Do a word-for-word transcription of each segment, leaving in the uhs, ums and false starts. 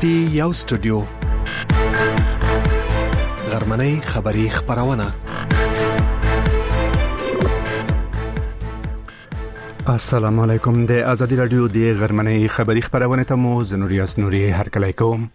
پټي یو سټوډیو غرمنۍ خبری خبرونه. السلام علیکم. د ازادي رادیو د غرمنۍ خبری خبرونه ته مو زنوریاس نوري هرکلی کوم.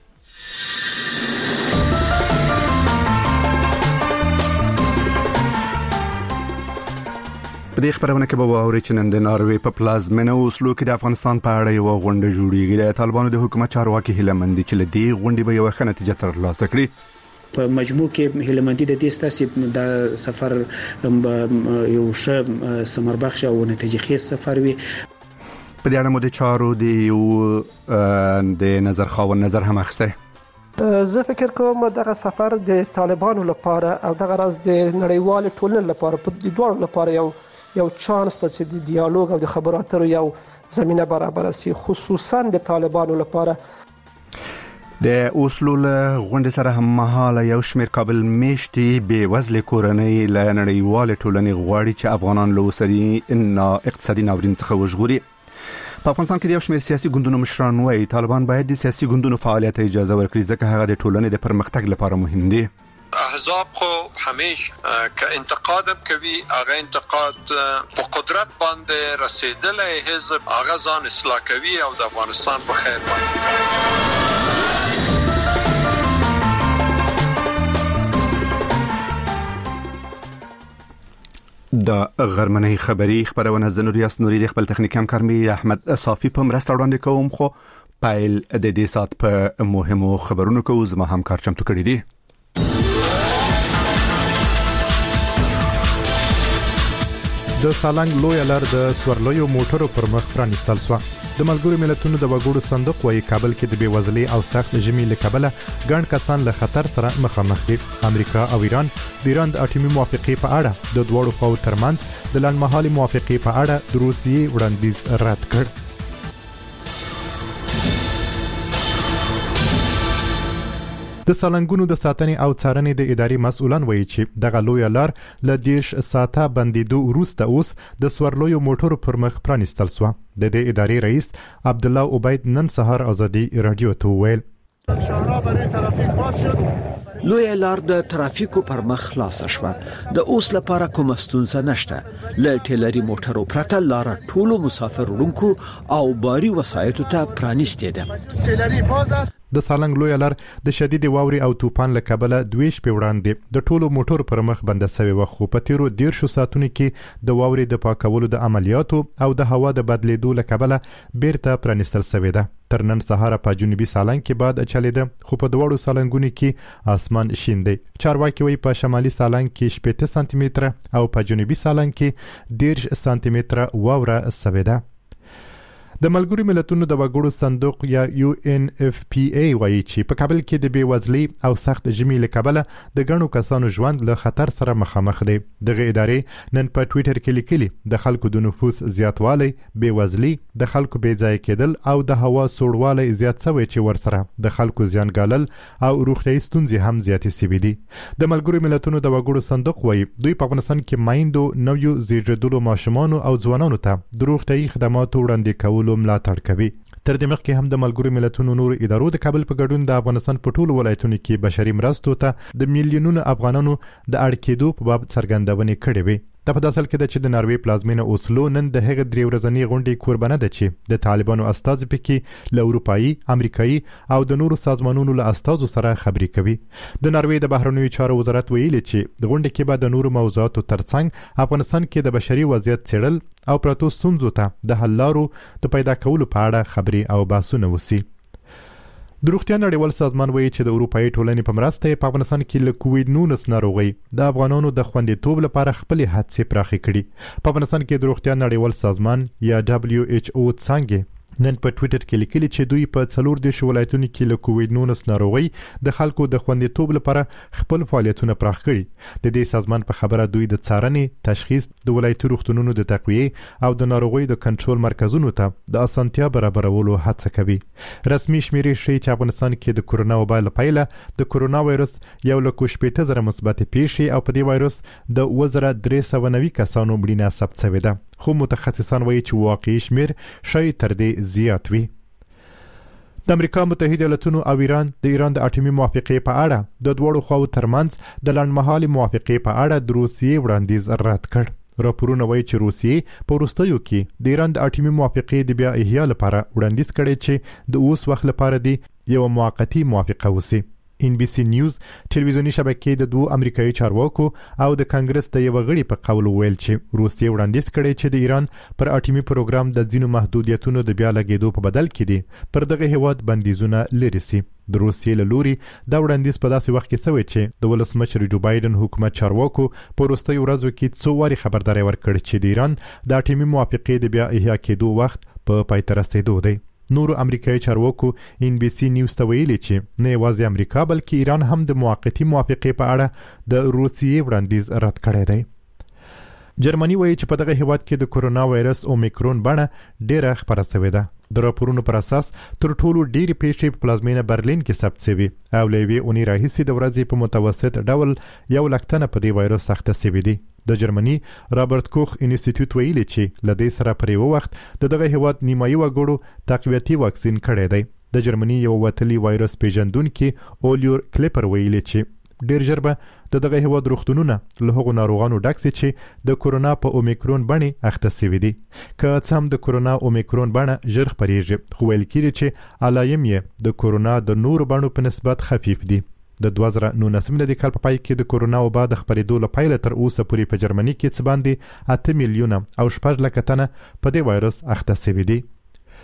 په دې خبرونه کې به واوري چې نن د ناروې په پلازمینه اوسلو کې د افغانستان په اړه یو غونډه جوړیږي. د طالبانو د حکومت چارواکي هیله مند دي چې له دې غونډې به یو ښه نتیجه ترلاسه کړي. په مجموع کې هیله مندي د دې ستاسو د سفر یو ښه ثمربخش او نتیجهخیز سفر وي. په دې اړه مو د چارو د یو د نظر خاون نظر هم اخسته. زه فکر کوم دغه سفر د طالبانو لپاره او دغه راز د نړیوال ټولنې لپاره په دې ډول لپاره یو یو چانس ته چې د ډیالوګ او د خبرو اترو یو زمينه برابر شي، خصوصا د طالبانو لپاره. د اوسلو له غونډې سره هم مهاله یو شمېر کابل میشتي بې وزله کورنۍ له نړیوال ټولنې غواړي چې افغانان له اوسري ان اقتصادي ناورین څخه وژغوري. په افغانستان کې د یو شمېر سیاسي ګوندونو مشران وايي طالبان باید د سیاسي ګوندونو فعالیت اجازه ورکړي ځکه هغه د ټولنې د پرمختګ لپاره مهم دي. احزاب خو همیش که انتقاد کوي هغه انتقاد په قدرت باندې رسیدلې حزب هغه ځان اصلاح کوي او د افغانستان په خیر باندې. د غرمنۍ خبری خبرونه زنوریاس نوري د خپل تخنیک همکار مې احمد صافي په مرسته وړاندې کوم. خو پایل د دې سات په مهمو خبرونو کې زما همکار چمتو کړی دی. د سالنګ لوی لار د سورلویو موټرو پر مخ پرانیستل شو. د ملګرو ملتونو د وګړو صندوق وايي کابل کې د بیوزلۍ او سخت ژمي له کبله ګڼ کسان له خطر سره مخامخ دي. امریکا او ایران د ایران د اټومي موافقې په اړه د دوړو خواو ترمنځ د لنډمهالي موافقې په اړه د روسیې وړاندیز رد کړ. د سالنګونو د ساتنې او څارنې د ادارې مسؤلان وایي چې دغه لوی لار له دیش ساته بندیدو وروسته اوس د سورلویو موټرو پر مخ پرانیستل شو. د دې ادارې رئیس عبد الله عبید نن سهار ازادي رادیو ته ویل لوی لار د ترافیکو پر مخ خلاص شوه. د اوس لپاره کوم ستونزه نشته. ل ټیلری موټرو پرته لار ټولو مسافر وړونکو او باري وسایطو ته پرانیستې ده. د سالنګ لوی لار د شدید واوري او طوفان له کبله دوه شپې وړاندې د ټولو موټرو پر مخ بنده شوی و. خو په تیرو دیرشو ساعتونو کې د واوري د پاکولو د عملیاتو او د هوا د بدلیدو له کبله بیرته پرانیستل شوی ده. تر نن سهار په جنوبي سالنګ کې باد چلیده خو په دوړو سالنګونو کې اسمان شین دی. چارواکي وایي په شمالي سالنګ کې شپږ سانتي متره او په جنوبي سالنګ کې دېرش سانتي متره واوره شوی ده. د ملګرو ملتونو د وګړو صندوق یا یو ان اف پی ای وایي چې په کابل کې د بیوزلۍ او سخت ژمي له کبله د ګڼو کسانو ژوند له خطر سره مخامخ دی. دغه ادارې نن په ټوئیټر کې لیکلي د خلکو د نفوس زیاتوالی، بیوزلۍ، د خلکو بې ځای کېدل او د هوا سوړوالی زیات شوی چې ورسره د خلکو زیانګالل او روغتیايي ستونزې هم زیاتې شوې دي. د ملګرو ملتونو د وګړو صندوق وایي دوی په افغانستان کې مایندو نویو زیږیدلو ماشومانو او ځوانانو ته د روغتیايي خدماتو وړاندې کولو ملاتړ کوي. تر دې مخکې هم د ملګرو ملتونو نور ادارو د کابل په ګډون د افغانستان په ټولو ولایتونو کې بشري مرستو ته د میلیونونو افغانانو د اړ کېدو په باب څرګندونې کړې وي. دا په داسل کې د چې د ناروې پلازمینه اوسلو نن د هغه درې ورځنی غونډې قربانه ده چې د طالبانو استازي پکې له اروپایي، امریکایي او د نورو سازمانونو له استازو سره خبرې کوي. د ناروې د بهرنیو چارو وزارت ویلي چې د غونډې کې به د نورو موضوعاتو ترڅنګ افغانستان کې د بشري وضعیت څېړل او پراتو ستونزو ته د حل لارو د پیدا کولو په اړه خبرې او بحثونه وشي. د روغتیا نړیوال سازمان وایي چې د اروپایي ټولنې په مرسته په افغانستان کې له کووډ نولس ناروغۍ د افغانانو د خوندیتوب لپاره خپل هڅې پراخې کړي. په افغانستان کې د روغتیا نړیوال سازمان یا دبلیو ایچ او څنګه نن په ټوئیټر کې لیکلي چې دوی په څلور دیش ولایتونو کې له کووډ نولس ناروغۍ د خلکو د خوندیتوب لپاره خپل فعالیتونه پراخ کړي. د دې سازمان په خبره دوی د څارنې، تشخیص، د ولایتي روغتونونو د تقویې او د ناروغۍ د کنټرول مرکزونو ته د اسانتیا برابرولو هڅه کوي. رسمي شمیرې ښیي چې افغانستان کې د کورونا وبا له پیله د کورونا وایرس یو له شپږ زره مثبت پیښې او په دې وایرس د اووه زره درې سوه نوي کسانو مړینه ثبت شوې ده. خو متخصصان وایي چې واقعي شمیر شاید تر دې زیات وي. د امریکا متحده ایالاتونو او ایران د ایران د اټومي موافقې په اړه د دوړو خواو ترمنځ د لنډمهالي موافقې په اړه د روسیې وړاندیز رد کړ. راپورونه وایي چې روسیې په وروستیو کې د ایران د اټومي موافقې د بیا احیا لپاره وړاندیز کړی چې د اوس وخت لپاره دی یو موقتی موافقه وسی. ان بي سي نیوز ټلویزیونی شبکې د دوه امریکایي چارواکو او د کانګرس د یو غړي په قول ویل چې روسیې وړاندیز کړی چې د ایران پر اټومي پروګرام د ځینو محدودیتونو د بیا لګیدو په بدل کې دي پر دغه هیواد بندیزونه لري سي. د روسیې له لوري دا وړاندیز په داسې وخت کې شوی چې د ولسمشر جو بایدن حکومت چارواکو په وروستیو ورځو کې څو واري خبرداري ورکړې چې د ایران د اټومي موافقې د بیا احیا کېدو وخت په پای ته رسیدو دی. نورو امریکایي چارواکو ان بي سي نیوز ته ویلي چې نه یوازې امریکا بلکې ایران هم د موقتی موافقې په اړه د روسیې وړاندیز رد کړی دی. جرمني وایي چې په دغه هیواد کې د کورونا وایرس اومیکرون بڼه ډیره خپره شوې ده. د راپورونو پر اساس تر ټولو ډېری پیښې په پلازمینه برلین کې ثبت شوې او له یوې اونۍ راهیسې د ورځې په متوسط ډول یو لک تنه په دې وایرس اخته شوي دي. د جرمني رابرټ کوخ انسټیټیوټ ویلي چې له دې سره پر یو وخت د دغه هیواد نیمایي وګړو تقویتي واکسین کړی دی. د جرمني یو وتلی وایرس پیژندونکي اولیور کلیپر ویلي چې ډیر ژر به د دغه هیواد روغتونونه له هغو ناروغانو ډک سي چې د کورونا په اومیکرون بڼې اخته شوي دي. که څه هم د کورونا اومیکرون بڼه ژر خپریږي خو ویل کېږي چې علایم یې د کورونا د نورو بڼو په نسبت خفیف دي. د دوه زره نولسم میلادي کال په پای کې د کورونا وبا د خپرېدو له پیله تر اوسه پورې په جرمني کې څه باندې اته میلیونه او شپږ لکه تنه په دې وایرس اخته شوي دي.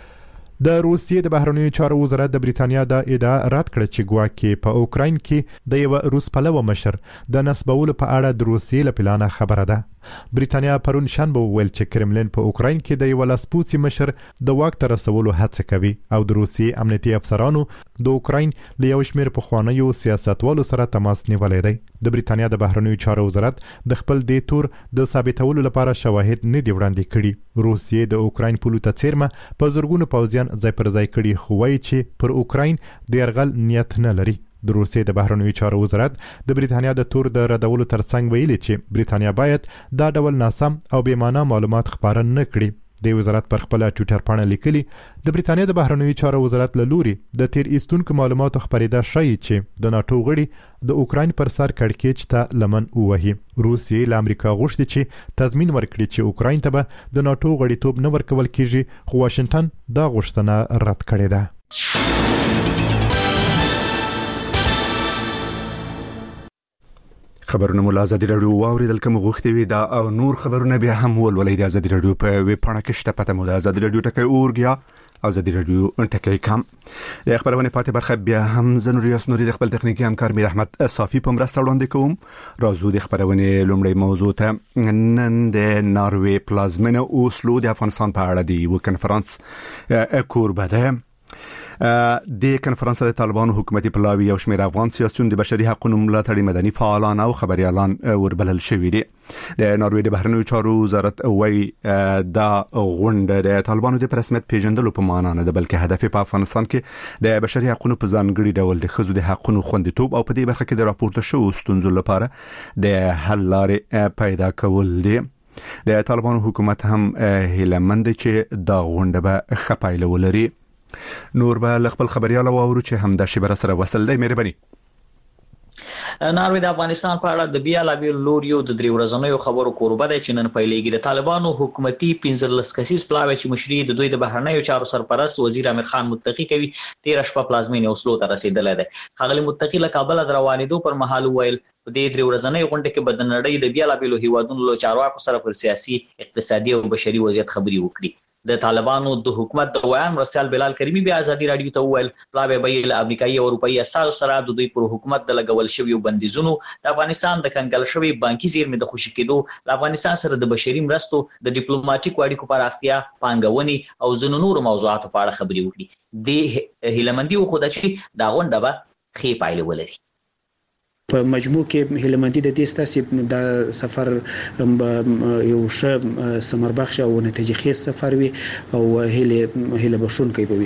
د روسیې د بهرنیو چارو وزارت د بریتانیا د ادعا رد کړه چې ګواکې په اوکراین کې د یو روس پلوه مشر د نسبولو په اړه د روسیې له پلانه خبره ده. بریتانیا پرون شنبه وویل چې کرملین په اوکراین کې د یو لاسپوڅي مشر د واک ته رسولو هڅه کوي او د روسیې امنیتي افسرانو د اوکراین له یو شمېر پخوانیو سیاستوالو سره تماس نیولی دی. د بریتانیا د بهرنیو چارو وزارت د خپل دې تور د ثابتولو لپاره شواهد نه دی وړاندې کړي. روسیې د اوکراین پولو ته څیرمه په زرګونو پوځیان ځای پر ځای کړي خو وایي چې پر اوکراین د یرغل نیت نه لري. د روسیې د بهرنیو چارو وزارت د بریتانیا د تور د ردولو ترڅنګ ویلي چې بریتانیا باید دا ډول ناسم او بې معنا معلومات خپاره نه کړي. د وزارت پر خپل ټویټر پاڼه لیکلي د بریتانیا د بهرنیو چارو وزارت له لوري د تیر ایستونکو معلوماتو خپرېدا ښیي چې د ناټو غړي د اوکراین پر سر کړکېچ ته لمن ووهي. روسیې له امریکا غوښتي چې تضمین ورکړي چې اوکراین ته به د ناټو غړیتوب نه ورکول کیږي خو واشنگټن دا غوښتنه رد کړې ده. خبرونه مو له ازادي راډیو واوریدل کوم غوښتي وي دا او نور خبرونه بیا هم ولولئ د ازادي راډیو په ویب پاڼه کې شته پته مو د ازادي راډیو ټکی اورګیا ازادي راډیو ټکی کام. د خبرونه پاتې برخه بیا هم زنور یاس نوري د خپل تخنیکی همکار میر احمد صافی په مرسته وړاندې کوم. راځو د خبرونه لومړی موضوع ته. نن د ناروې پلازمینه اوسلو د افغانستان په اړه دی و کنفرانس کوربه ده. د کنفرانس د طالبانو حکومتي پلاوی او شمیر افغان سیاسيون د بشري حقوقو ملاتړي مدني فعالان او خبريالان وربلل شوي دي. د ناروې د بهرنیو چارو وزارت وایي دا غونډه د طالبانو د رسمیت پیژندلو په معنا نه ده بلکې هدف په افغانستان کې د بشري حقوقو په ځانګړي ډول د ښځو د حقوقو خوندیتوب او په دې برخه کې د راپورته شوو ستونزو لپاره د حل لارې پیدا کول دي. د طالبانو حکومت هم هیلمند چې دا غونډه به خپایله ولري. نور به خپل خبرياله واورو چې هم د شبر سره وصل دی. مهرباني. ناروې د افغانستان په اړه د بیا لا بیل لوریو د درې ورځنیو خبرو کوربه دی چې نن پیلېږي. د طالبانو حکومتي پنځلس کسیز پلاوی چې مشري د دوی د بهرنیو چارو سرپرست وزیر امیر خان متقی کوي تیر شپه پلازمینه اوسلو ته رسیدلی دی. خغلی متقی له کابل د روانېدو پر مهال ویل په دې درې ورځنیو غونډه کې به د نړۍ د بیا لا بیل هیوادونو له چارواکو سره پر سیاسي اقتصادي او بشري وضعیت خبري وکړي. د طالبانو د حکومت د ویان مرسل بلال کریمی بیا ازادي راډیو ته وویل پلاوی به له امریکایي او اروپایي اساسو سره د دوی پر حکومت د لګول شوی بندیزونو د افغانستان د کنګل شوی بانکي زیرمې د خوشی کېدو د افغانستان سره د بشري مرستو د ډیپلوماټیک اړیکو پراختیا پانګونې او ځینو نورو موضوعاتو په اړه خبري وکړي. د هیلمندي خو د چې دا غونډه به خې پایله ولري. په مجموع کې هیلمندي د دې ستاسو د سفر یو ښه ثمربخش او نتیجهخیز سفر وي او هیله هیله بشون کوي.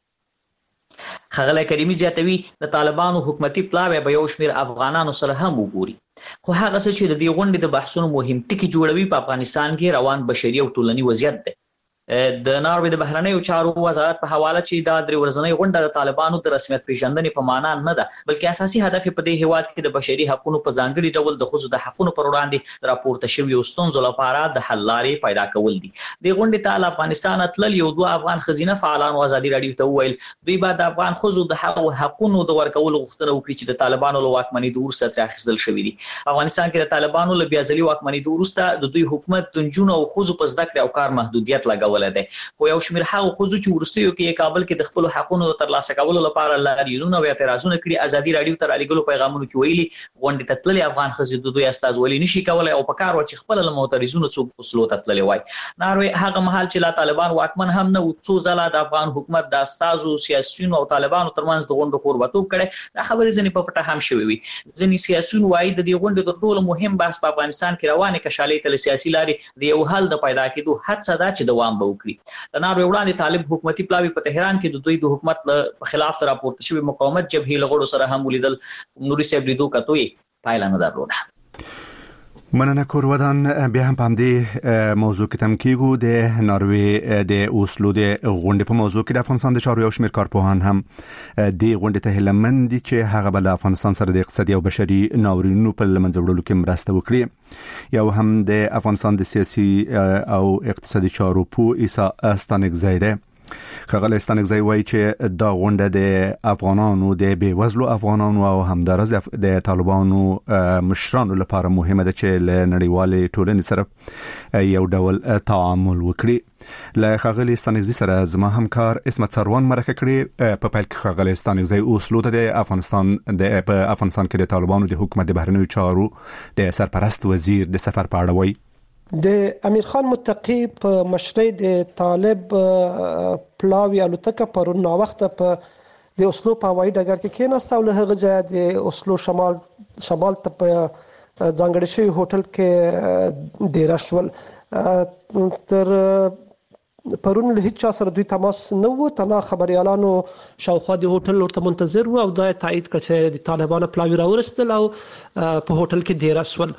خغلی کریمی زیاتوي د طالبانو حکومتي پلاوی به یو شمیر افغانانو سره هم وګوري خو هغه څه چې د دې غونډې د بحثونو مهم ټکی جوړوي په افغانستان کې روان بشري او ټولنی وضعیت دی. د ناروې د بهرنیو چارو وزارت په حواله چې دا درې ورځنۍ غونډه د طالبانو د رسمیت پیژندنې په معنا نه ده، بلکې اساسي هدف په دې هیواد کې د بشري حقوقو په ځانګړي ډول د ښځو د حقوقو پر وړاندې راپورته شویو ستونزو لپاره د حل لارې پیدا کول دي. د غونډې ته افغانستان تلل یو دوه افغان خزینه فعالانو ازادي راډیو ته وویل دوی به د افغان ښځو د حقوقو د ورکولو غوښتنه وکړي چې د طالبانو له واکمنۍ وروسته ترې اخیستل شوي دي. افغانستان کې د طالبانو له بیا ځلي واکمنۍ وروسته د دوی حکومت د نجونو او ښځو په زده کړې او کار محدودیت لګولی دی، خو یو شمېر هغو ښځو چې وروستیو کې کابل کې د خپلو حقونو د ترلاسه کولو لپاره لاریونونه او اعتراضونه کړي، ازادي راډیو ته رالیږلو پیغامونو کې ویلي غونډې ته تللې افغان ښځې د دوی استازولي نشي کولی او په کار وه چې خپله له معترضینو څوک وسلو ته تللی وای. ناروې هغه مهال چې لا طالبان واکمن هم نه و، څو ځله د افغان حکومت د استازو سیاسیونو او طالبانو ترمنځ د غونډو کوربتوب کړی. دا خبرې ځینې په پټه هم شوې وي. ځینې سیاسیون وایي د دې غونډې تر ټولو مهم بحث په افغانستان کې روانې کشالۍ ته له سیاسي لارې د یو حل د پیدا کېدو هڅه ده چې دوام به وکړي. د ناروې وړاندې طالب حکومتي پلاوي په تهران کې د دوی د حکومت په خلاف راپورته شوي مقاومت جبهې له غړو سره هم ولیدل. نوري صاحب لیدو کتو یې پایله نه درلوده. مننه کورودان. بیا هم په همدې موضوع کې تم کېږو. د ناروې د اوسلو د غونډې په موضوع کې د افغانستان د چارو یو شمېر کارپوهان هم د غونډې ته هیلهمند دي چې هغه به له افغانستان سره د اقتصادي او بشري ناورینونو په له منځه وړلو کې مرسته وکړي. یو هم د افغانستان د سیاسي او اقتصادي چارو پوه عیسی ستانکزی دی. ښاغلی ستانکزی وایي چې دا غونډه د افغانانو د بېوزلو افغانانو او همداراز د طالبانو مشرانو لپاره مهمه ده چې له نړیوالې ټولنې سره یو ډول تعامل وکړي. له ښاغلي ستانکزی سره زما همکار اسمت سروان مرکه کړې. په پیل کې ښاغلی ستانکزی اوسلو ته د افغانستان د په افغانستان کې د طالبانو د حکومت د بهرنیو چارو د سرپرست وزیر د سفر په اړه وایي. د امیر خان متقی په مشرۍ د طالب پلاوی الوتکه پرون نا وخت په د اوسلو په هوایي ډګر کې کېناسته او له هغه ځایه د اوسلو شمال شمال ته په ځانګړي شوي هوټل کې ډیره شول. تر پرون له هیڅ چا سره دوی تماس نه و، تنها خبريالانو شاوخوا د هوټل ورته منتظر وو او دا تایید کړ چې د طالبانو پلاوی راورسېدل او په هوټل کې ډیره شول.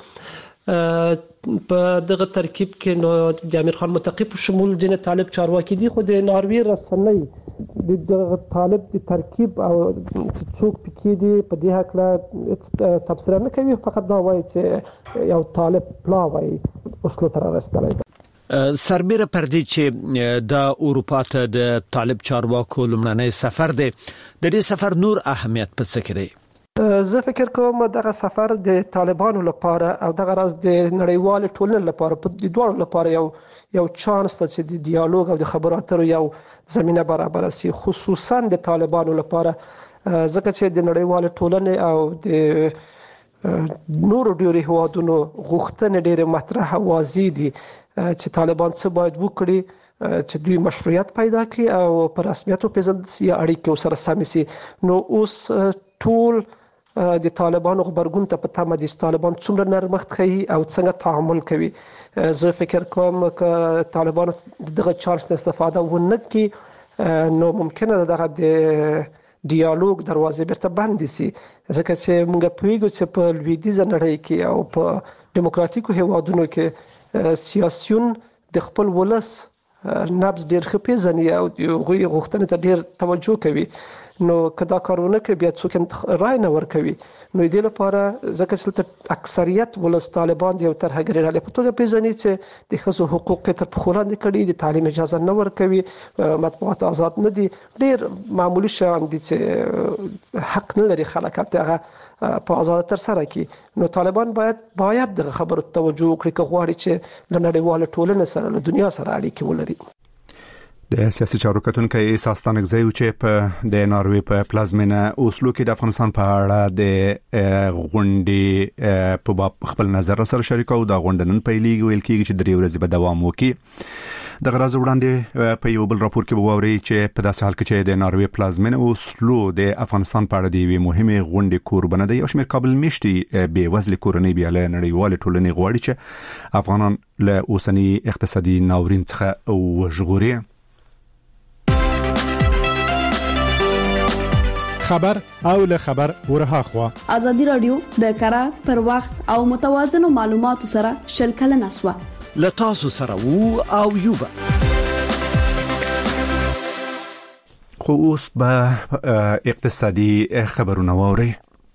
په دغه ترکیب کې نو د امیر خان متقی په شمول د طالب چارواکي دي، خو د ناروې رسنۍ د طالب د ترکیب او څوک پکې دي په دې هکله تبصره نه کوي، فقط دا وایي چې یو طالب پلاوی اوسلو ته راوستلی دی. سربیره پر دې چې د اروپا ته د طالب چارواکو لومړنی سفر دی، د دې سفر نور اهمیت په څه کې دی؟ زه فکر کوم دغه سفر د طالبانو لپاره او دغه راز د نړیوال ټولنې لپاره په دې دوه لپاره یو یو چانس ته چې د ډیالوګ او د خبرو اترو یو زمينه برابر شي، خصوصا د طالبانو لپاره، ځکه چې د نړیوال ټولنې او د نورو ډیری هوادونو غوښتنې ډېر مطرح او واضح دي چې طالبان څه باید وکړي چې دوی مشروعیت پیدا کړي او په رسمیت وپېژندل شي، اړیکې ورسره سمې شي. نو اوس ټول د طالبانو خبرګون ته په تمه دي چې طالبان څومره نرمښت ښیي او څنګه تعامل کوي. زه فکر کوم چې طالبان دغه چانس استفاده ونه کړي نو ممکنه ده دغه د ډیالوګ دروازې بیرته بندې شي، ځکه چې موږ پوهیږو چې په لویدیځه نړۍ کې او په دیموکراتیکو هیوادونو کې سیاسیون د خپل ولس نبض ډېر ښه پېژني او هغوی غوښتنې ته ډېر توجه کوي. نو کدا کارونه کوي بیا څوک رای نه ورکوي. نو دې لپاره ځکه چې اکثریت ولس طالبان د یو ترهګرۍ ډلې په توګه پېژني چې د ښځو حقوق تر پښو لاندې کړي، د تعلیم اجازه نه ورکوي، مطبوعات آزاد نه دي، ډېر معمولي شیان دي چې حق نه لري خلک هغه په آزاد تر سره کړي. نو طالبان باید باید دغه خبرو توجه وکړي که غواړي چې له نړیوال ټولنې سره له دنیا سره اړیکې ولري. د سیاسي چارو کتونکو عیسی ستانکزی چې په د ناروې په پلازمینه اوسلو کې د افغانستان په اړه د غونډې په باب خپل نظر سره شریکو. دا غونډه نن پیلېږي، ویل کېږي چې درې ورځې به دوام وکړي. د غراز وړاندې په یو بل راپور کې به واوري چې په داسې حال کې چې د ناروې پلازمینه اوسلو د افغانستان په اړه د یوې مهمې غونډې کوربنه دی، یو شمېر کابل میشتي بېوزلې کورنۍ بیا له نړیوالې ټولنې غواړي چې افغانان له اوسني اقتصادي ناورین څخه وژغوري. خبر او له خبر ورها خوا ازادي رادیو د کارا پر وخت او متوازن معلوماتو سره شل کله نسوه له تاسو سره وو او یوبا خو اوس به اقتصادي خبرونه واوري.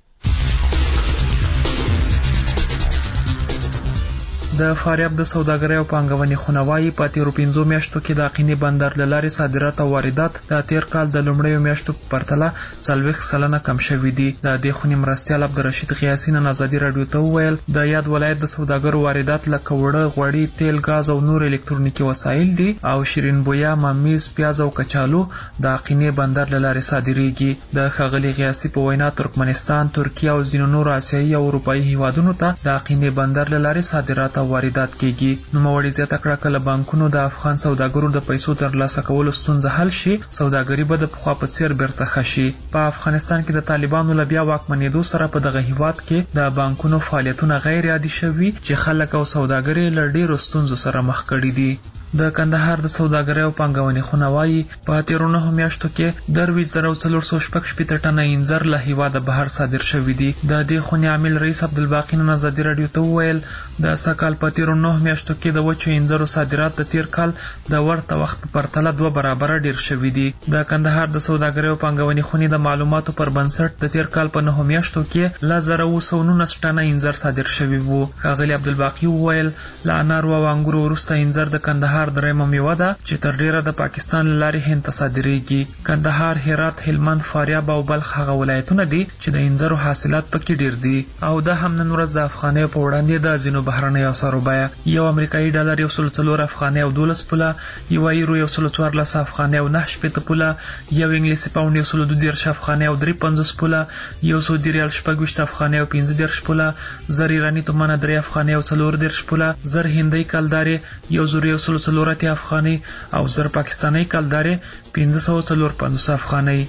د فاریاب د سوداګرۍ او پانګونې خونوایي په تیرو پنځو میاشتو کې د اقینې بندر له لارې صادرات او واردات د تیر کال د لومړیو میاشتو په پرتله څلوېښت سلنه کم شوي دي. د دې خونې مرستیال عبدالرشید غیاسي نن ازادي راډیو ته وویل د یاد ولایت د سوداګرو واردات لکه وړه، غوړي، تیل، غاز او نور الکترونیکي وسایل دي او شیرین بویا، ممیز، پیاز او کچالو د اقینې بندر له لارې صادریږي. د ښاغلي غیاسي په وینا ترکمنستان، ترکیه او ځینو نورو آسیایي او اروپایي هیوادونو ته د اقینې بندر له لارې صادرات واردات کیږي. نو موړي زیاته کړه کله بانکونو د افغان سوداګرو د پیسو ترلاسه کولو ستونزه حل شي، سوداګري به د پخوا په څیر بیرته خشي. په افغانستان کې د طالبانو له بیا واکمنېدو سره په دغه هیواد کې د بانکونو فعالیتونه غیر عادي شوي چې خلک او سوداګري له ډیرو ستونزو سره مخ کړي دي. د کندهار د سوداګرۍ او پانګونې خونوایي په تیرو نهو میاشتو کې درویش زره څلور سوه شپږ شپېته ټنه انځر له هیواده بهر صادر شوي دي. د دې خونې عامل رئیس عبدالباقي نن ازادي راډیو ته وویل د سږ په تیرو نهو میاشتو کې د وچو انځرو صادرات د تیر کال د ورته وخت په پرتله دوه برابره ډیر شوي دي. د کندهار د سوداګرۍ او پانګونې خونې د معلوماتو پر بنسټ د تیر کال په نهو میاشتو کې ل زره اوه سوه نولس ټنه انځر صادر شوي وو. ښاغلي عبدالباقي وویل له انارو او انګورو وروسته انځر د کندهار درېیمه میوه ده چې تر ډیره د پاکستان له لارې هند ته صادریږي. کندهار، هرات، هلمند، فاریاب او بلخ هغه ولایتونه دي چې د انځرو حاصلات پکې ډیر دي. او دا هم نن ورځ د افغانۍ په وړاندې د ځینو بهرنیو اسعارو بیه یو امریکایي ډالر یو سل څلور افغانۍ او دولس پوله، یو یورو یو سل څوارلس افغانۍ او نهه شپېته پوله، یو انګلیسي پاونډ یو سل دوه دېرش افغانۍ او درې پنځوس پوله، یو سعودي ریال شپږ ویشت افغانۍ او پنځه دېرش پوله، زر ایراني تومنه درې افغانۍ او څلور دېرش پوله، زر هندۍ کلدارې یو زر یو سل څلور اتیا افغانۍ او زر پاکستاني کلدارې پنځه سوه څلور پنځوس افغانۍ.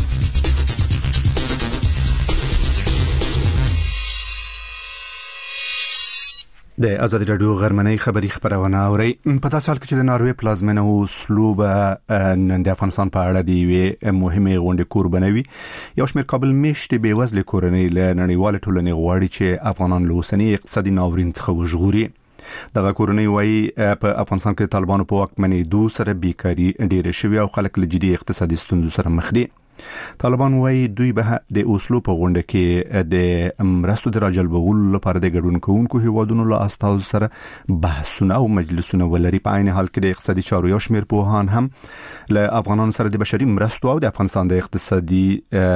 د ازادي راډیو غرمنۍ خبری خبرونه اوري. په تاسو حال کې چې د ناروې پلازمینه اوسلو به نن د افغانستان په اړه دی وی مهمه غونډه قربانوي. یو شمېر کابل میشت به وزل کورنۍ له نړیوال ټولنې غواړي چې افغانان له اوسنی اقتصادي ناورین څخه وژغوري. دغه کورنۍ وايي په افغانستان کې طالبانو په واکمنېدو سره بیکاری ډېره شوې او خلک له جدي اقتصادي ستونزو سره مخ دي. طالبان وايي دوی به د اوسلو په غونډه کې د مرستو د راجلبولو لپاره د ګډون کوونکو هیوادونو له استازو سره بحثونه او مجلسونه ولري. په عین حال کې د اقتصادي چارو یو شمېر پوهان هم له افغانانو سره د بشري مرستو او د افغانستان د اقتصادي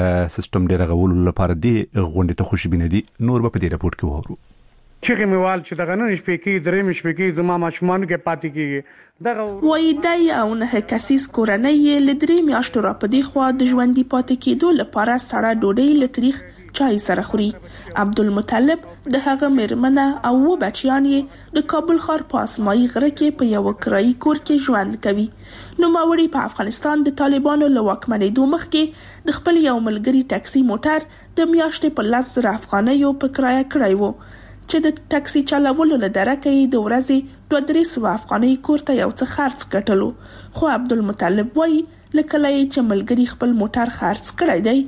سیستم د رغولو لپاره د غونډې ته خوشبینه دي. نور به په دې راپور کې وورو. چې میوال چې دغه نن شپې کې درې مشپې کې زما ماشومان کې پاتې کیږي دغه وای دای او نه کسیس کورنۍ لدري میاشتو را پدې خو د ژوندۍ پاتې کېدو لپاره سړه ډوډۍ لتریخ چای سره خوري. عبدالمطلب د هغه مرمنه او و بچیان یې د کابل ښار په اسماعي غره کې په یو کرایي کور کې ژوند کوي. نو ماوړي په افغانستان د طالبانو له واکمنېدو مخکې د خپل یو ملګری ټاکسي موټر د میاشتې په لس زره افغانیو په کرایه کړی وو چې د ټاکسي چلولو له درکې د ورځې دوه درې سوه افغانۍ کور ته یو څه خرڅ کټلو. خو عبدالمطلب وایي لکه لای چې ملګری خپل موټر خرڅ کړی دی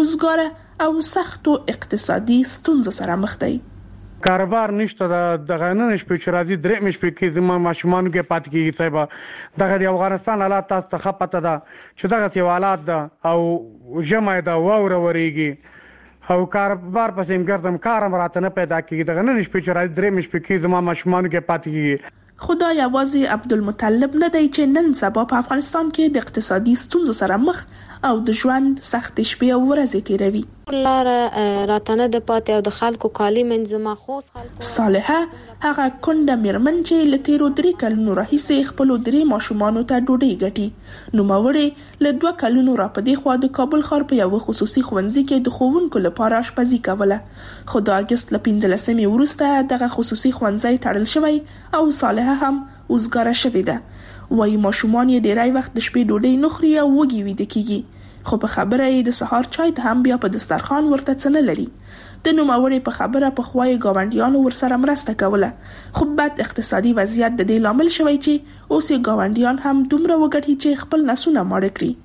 وزګاره او سختو اقتصادي ستونزو سره مخ دی. کاروبار نشته د غنن شپې چې راځي درې مشپې کې زما ماشومان کې پات کېږي صاحب. دغه د افغانستان حالات تاسو ته خپته ده چې دغه سی حالات ده او جمع ده واوره وريږي او کاروبار پسې امګردم کارم راته نه پیدا کیږي. دغه نن شپې چې راځي درې مشپې کې زما ماشومان کې پات کېږي. خدای یوازې عبدالمطلب نه دی چې نن سبا په افغانستان کې د اقتصادي ستونزو سره مخ او د ژوند سخت شپې او ورځې تیروي. لار راتنه د پاتې او د خلکو کالی منځما خوس خلکو صالحه هغه کونډه میرمن چې لتیرو درې کلونو راهیسې خپل درې ماشومانو ته ډوډۍ ګټي. نو ماوړې له دوه کلونو را پدې خو د کابل ښار په یو خصوصي ښوونځي کې د ښوونکو لپاره آشپزي کوله. خو د اگست ل پنځلسمې وروسته دغه خصوصي ښوونځي تړل شوی او صالحه هم وزګاره شوې ده. وایي ماشومان یې ډیری وخت د شپې ډوډۍ نه خوري او وږي ویده کیږي. خو په خبره یې د سهار چای ته هم بیا په دسترخوان ورته څه نه لري. د نوموړې په خبره په خوای گاونډیانو ورسره مرسته کوله. خو بد اقتصادي وضعیت د دې لامل شوی چې اوس یې گاونډیان هم دومره وګټي چې خپل نسونه ماړه کړي.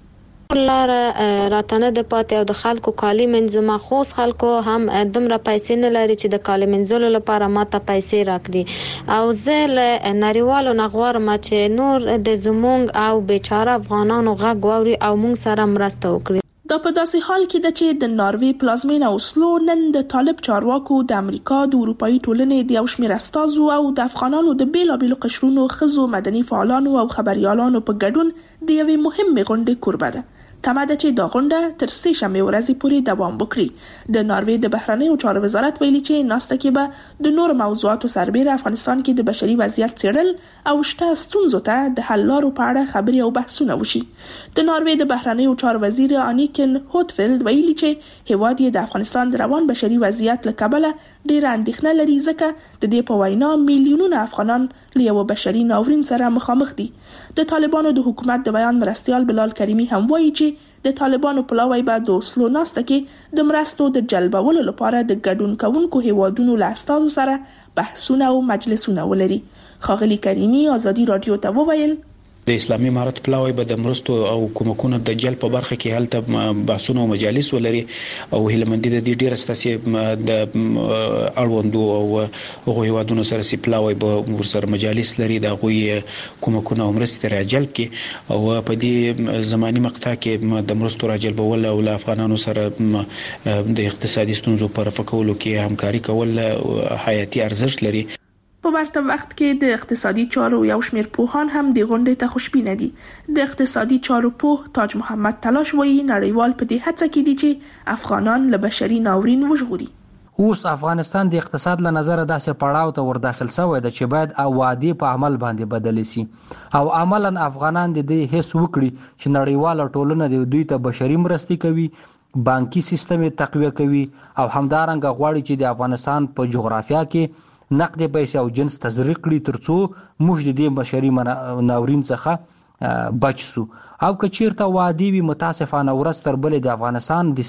لار راتنه د پاتې او د خلکو کالي منځما خوس خلکو هم دومره پیسې نه لري چې د کالي منځلو لپاره ماته پیسې راکړي او زه له نړیوالو نغوارم چې نور د زمونږ او بیچاره افغانانو غږ واوري او مونږ سره مرسته وکړي. دا په داسې حال کې ده چې د ناروې پلازمینه اوسلو نن د طالب چارواکو د امریکا د اروپאי ټولنې د یو شمېر استازو او د افغانانو د بیلابیلو قشرونو ښځو مدني فعالانو او خبريالانو په ګډون د یوې مهمې غونډې کوربه ده. تمه ده چې دا غونډه تر سې شنبې ورځې پورې دوام وکړي. د ناروې د بهرنیو چارو وزارت ویلي چې ناسته کې به د نور موضوعاتو سربېره افغانستان کې د بشري وضعیت څېړل او شته ستونزو ته د حل لارو په اړه خبرې او بحثونه وشي. د ناروې د بهرنیو چارو وزیر انیکن هوتفیلد ویلي چې هیواد یې د افغانستان د روان بشري وضعیت له کبله ډېره اندېښنه لري ځکه د دې په وینا میلیونونه افغانان له یو بشري ناورین سره مخامخ دي. د طالبانو د حکومت د بیان مرستیال بلال کریمی هم وایي چې د طالبانو پلاوی به د اوسلو ناسته کې د مرستو د جلبولو لپاره د ګډون کوونکو هیوادونو له استازو سره بحثونه او مجلسونه ولري. ښاغلي کریمی ازادي رادیو ته وویل د اسلامي امارت پلاوی به د مرستو او کومکونو د جلب په برخه کې هلته بحثونه او مجالس ولري او هیلمندي د دې ډیره ستاسي د اړوندو او هغه هیوادونو سره سي پلاوی به ورسره مجالس لري د غوي کومکونو او مرستې تر جلب کې او په دې زماني مقطع کې د مرستو را جلبول او افغانانو سره د اقتصادي ستونزو پر فکولو کې همکاري کول حیاتي ارزښت لري. په ورته وخت کې د اقتصادي چارو یو شمېر پوهان هم د غونډې ته خوشبینه دي. د اقتصادي چارو پوه تاج محمد تلاش وایي نړیوال په دې هڅه کې دي چې افغانان له بشري ناورین وژغوري. اوس افغانستان د اقتصاد له نظر داسې پړاو ته ور داخل شوی دی چې باید وعده په عمل باندې بدل شي او عملاً افغانان د دې هیڅ وکړي چې نړیواله ټولنه د دوی ته بشري مرستې کوي، بانکي سیستم تقویه کوي او همدارنګه غواړي چې د افغانستان په جغرافیه کې نقد پیسې او جنس تزریق کړي ترڅو موږ د دې بشري ناورین څخه بچ سو. او که چیرته وادي وي متاسفانه ورځ تر بلې د افغانستان د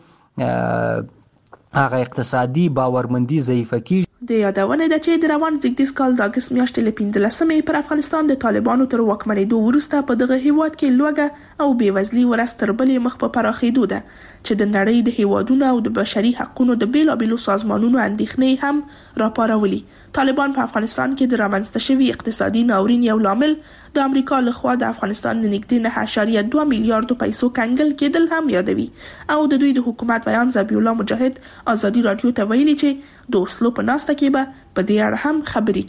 سیمې هغه اقتصادي باورمندي ضعیفه کیږي. د یادونه ده چې د روان زیږدیز کال د اگست میاشتې له پنځلسمې پر افغانستان د طالبانو تر واکمنېدو وروسته په دغه هیواد کې لوږه او بېوزلي ورځ تر بلې مخ په پراخېدو ده چې د نړۍ د هیوادونو او د بشري حقوقو د بیلابیلو سازمانونو اندېښنې هم راپارولي. طالبان په افغانستان کې د رامنځته شوي اقتصادي ناورین یو لامل د امریکا لخوا د افغانستان د نږدې نه اعشاریه دوه میلیارډو پیسو کنګل کېدل هم یادوي او د دوی د حکومت بیان ذبیح الله مجاهد ازادي رادیو ته ویلي چې د اوسلو په ناسته کې به په دې اړه هم خبرې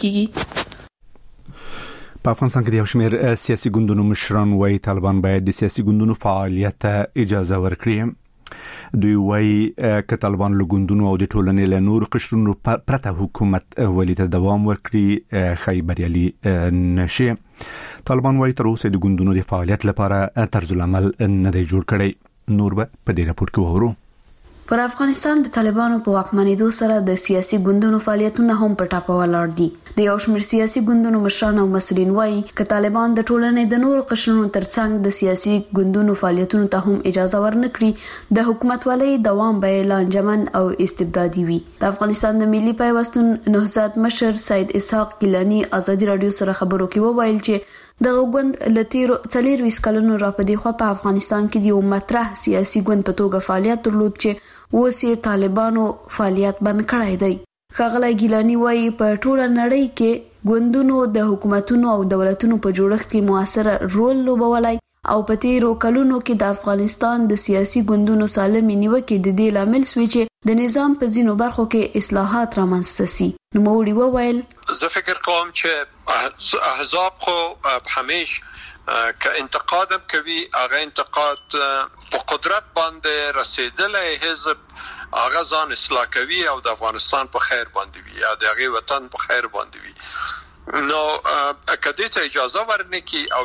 کیږي. په افغانستان کې د یو شمېر سیاسي ګوندونو مشران وايي طالبان باید د سیاسي ګوندونو فعالیت ته اجازه ورکړي. دوی وايي چې طالبان له ګوندونو او د ټولنې له نور قشرونو پرته حکومت ولې ته دوام ورکړي خی بریالي نشي. طالبان وايي تر اوسه د ګوندونو د فعالیت لپاره طرز العمل نه دی جوړ کړی. نور به په دې راپور کې وورو. پر افغانستان د طالبانو په واکمنېدو سره د سیاسي ګوندونو فعالیتونه هم په ټاپه ولاړ دي. د یو شمېر سیاسي ګوندونو مشران او مسؤلین وایي چې طالبان د ټولنې د نورو قشرونو ترڅنګ د سیاسي ګوندونو فعالیتونو ته هم اجازه ورنکړي د حکومت ولې دوام به لانجمن او استبدادي وي. د افغانستان د ملي پیوستون نهضت مشر سید اسحاق گیلانی ازادي رادیو سره خبرو کې وویل چې د غوند لتیرو څلور ویس کلونو را پدې خو په افغانستان کې د یو مطرح سیاسي ګوند په توګه فعالیت درلود چې اوسې طالبانو فعالیت بند کړی دی. ښاغلی ګیلانی وایي په ټوله نړۍ کې ګوندونو د حکومتونو او دولتونو په جوړښت کې موثر رول لوبولی او په تیرو کلونو کې د افغانستان د سیاسي ګوندونو سالمې نیوکې د دې لامل شوې چې د نظام په ځینو برخو کې اصلاحات رامنځته سي. نوموړي وویل زه فکر کوم چې احزاب خو همیش که انتقادم کوي هغه انتقاد په قدرت باندې رسیدلې حزب هغه ځان اصلاح کوي او د افغانستان په خیر باندې وي یا د هغه وطن په خیر باندې وي. نو کدی ته اجازه ورنکي او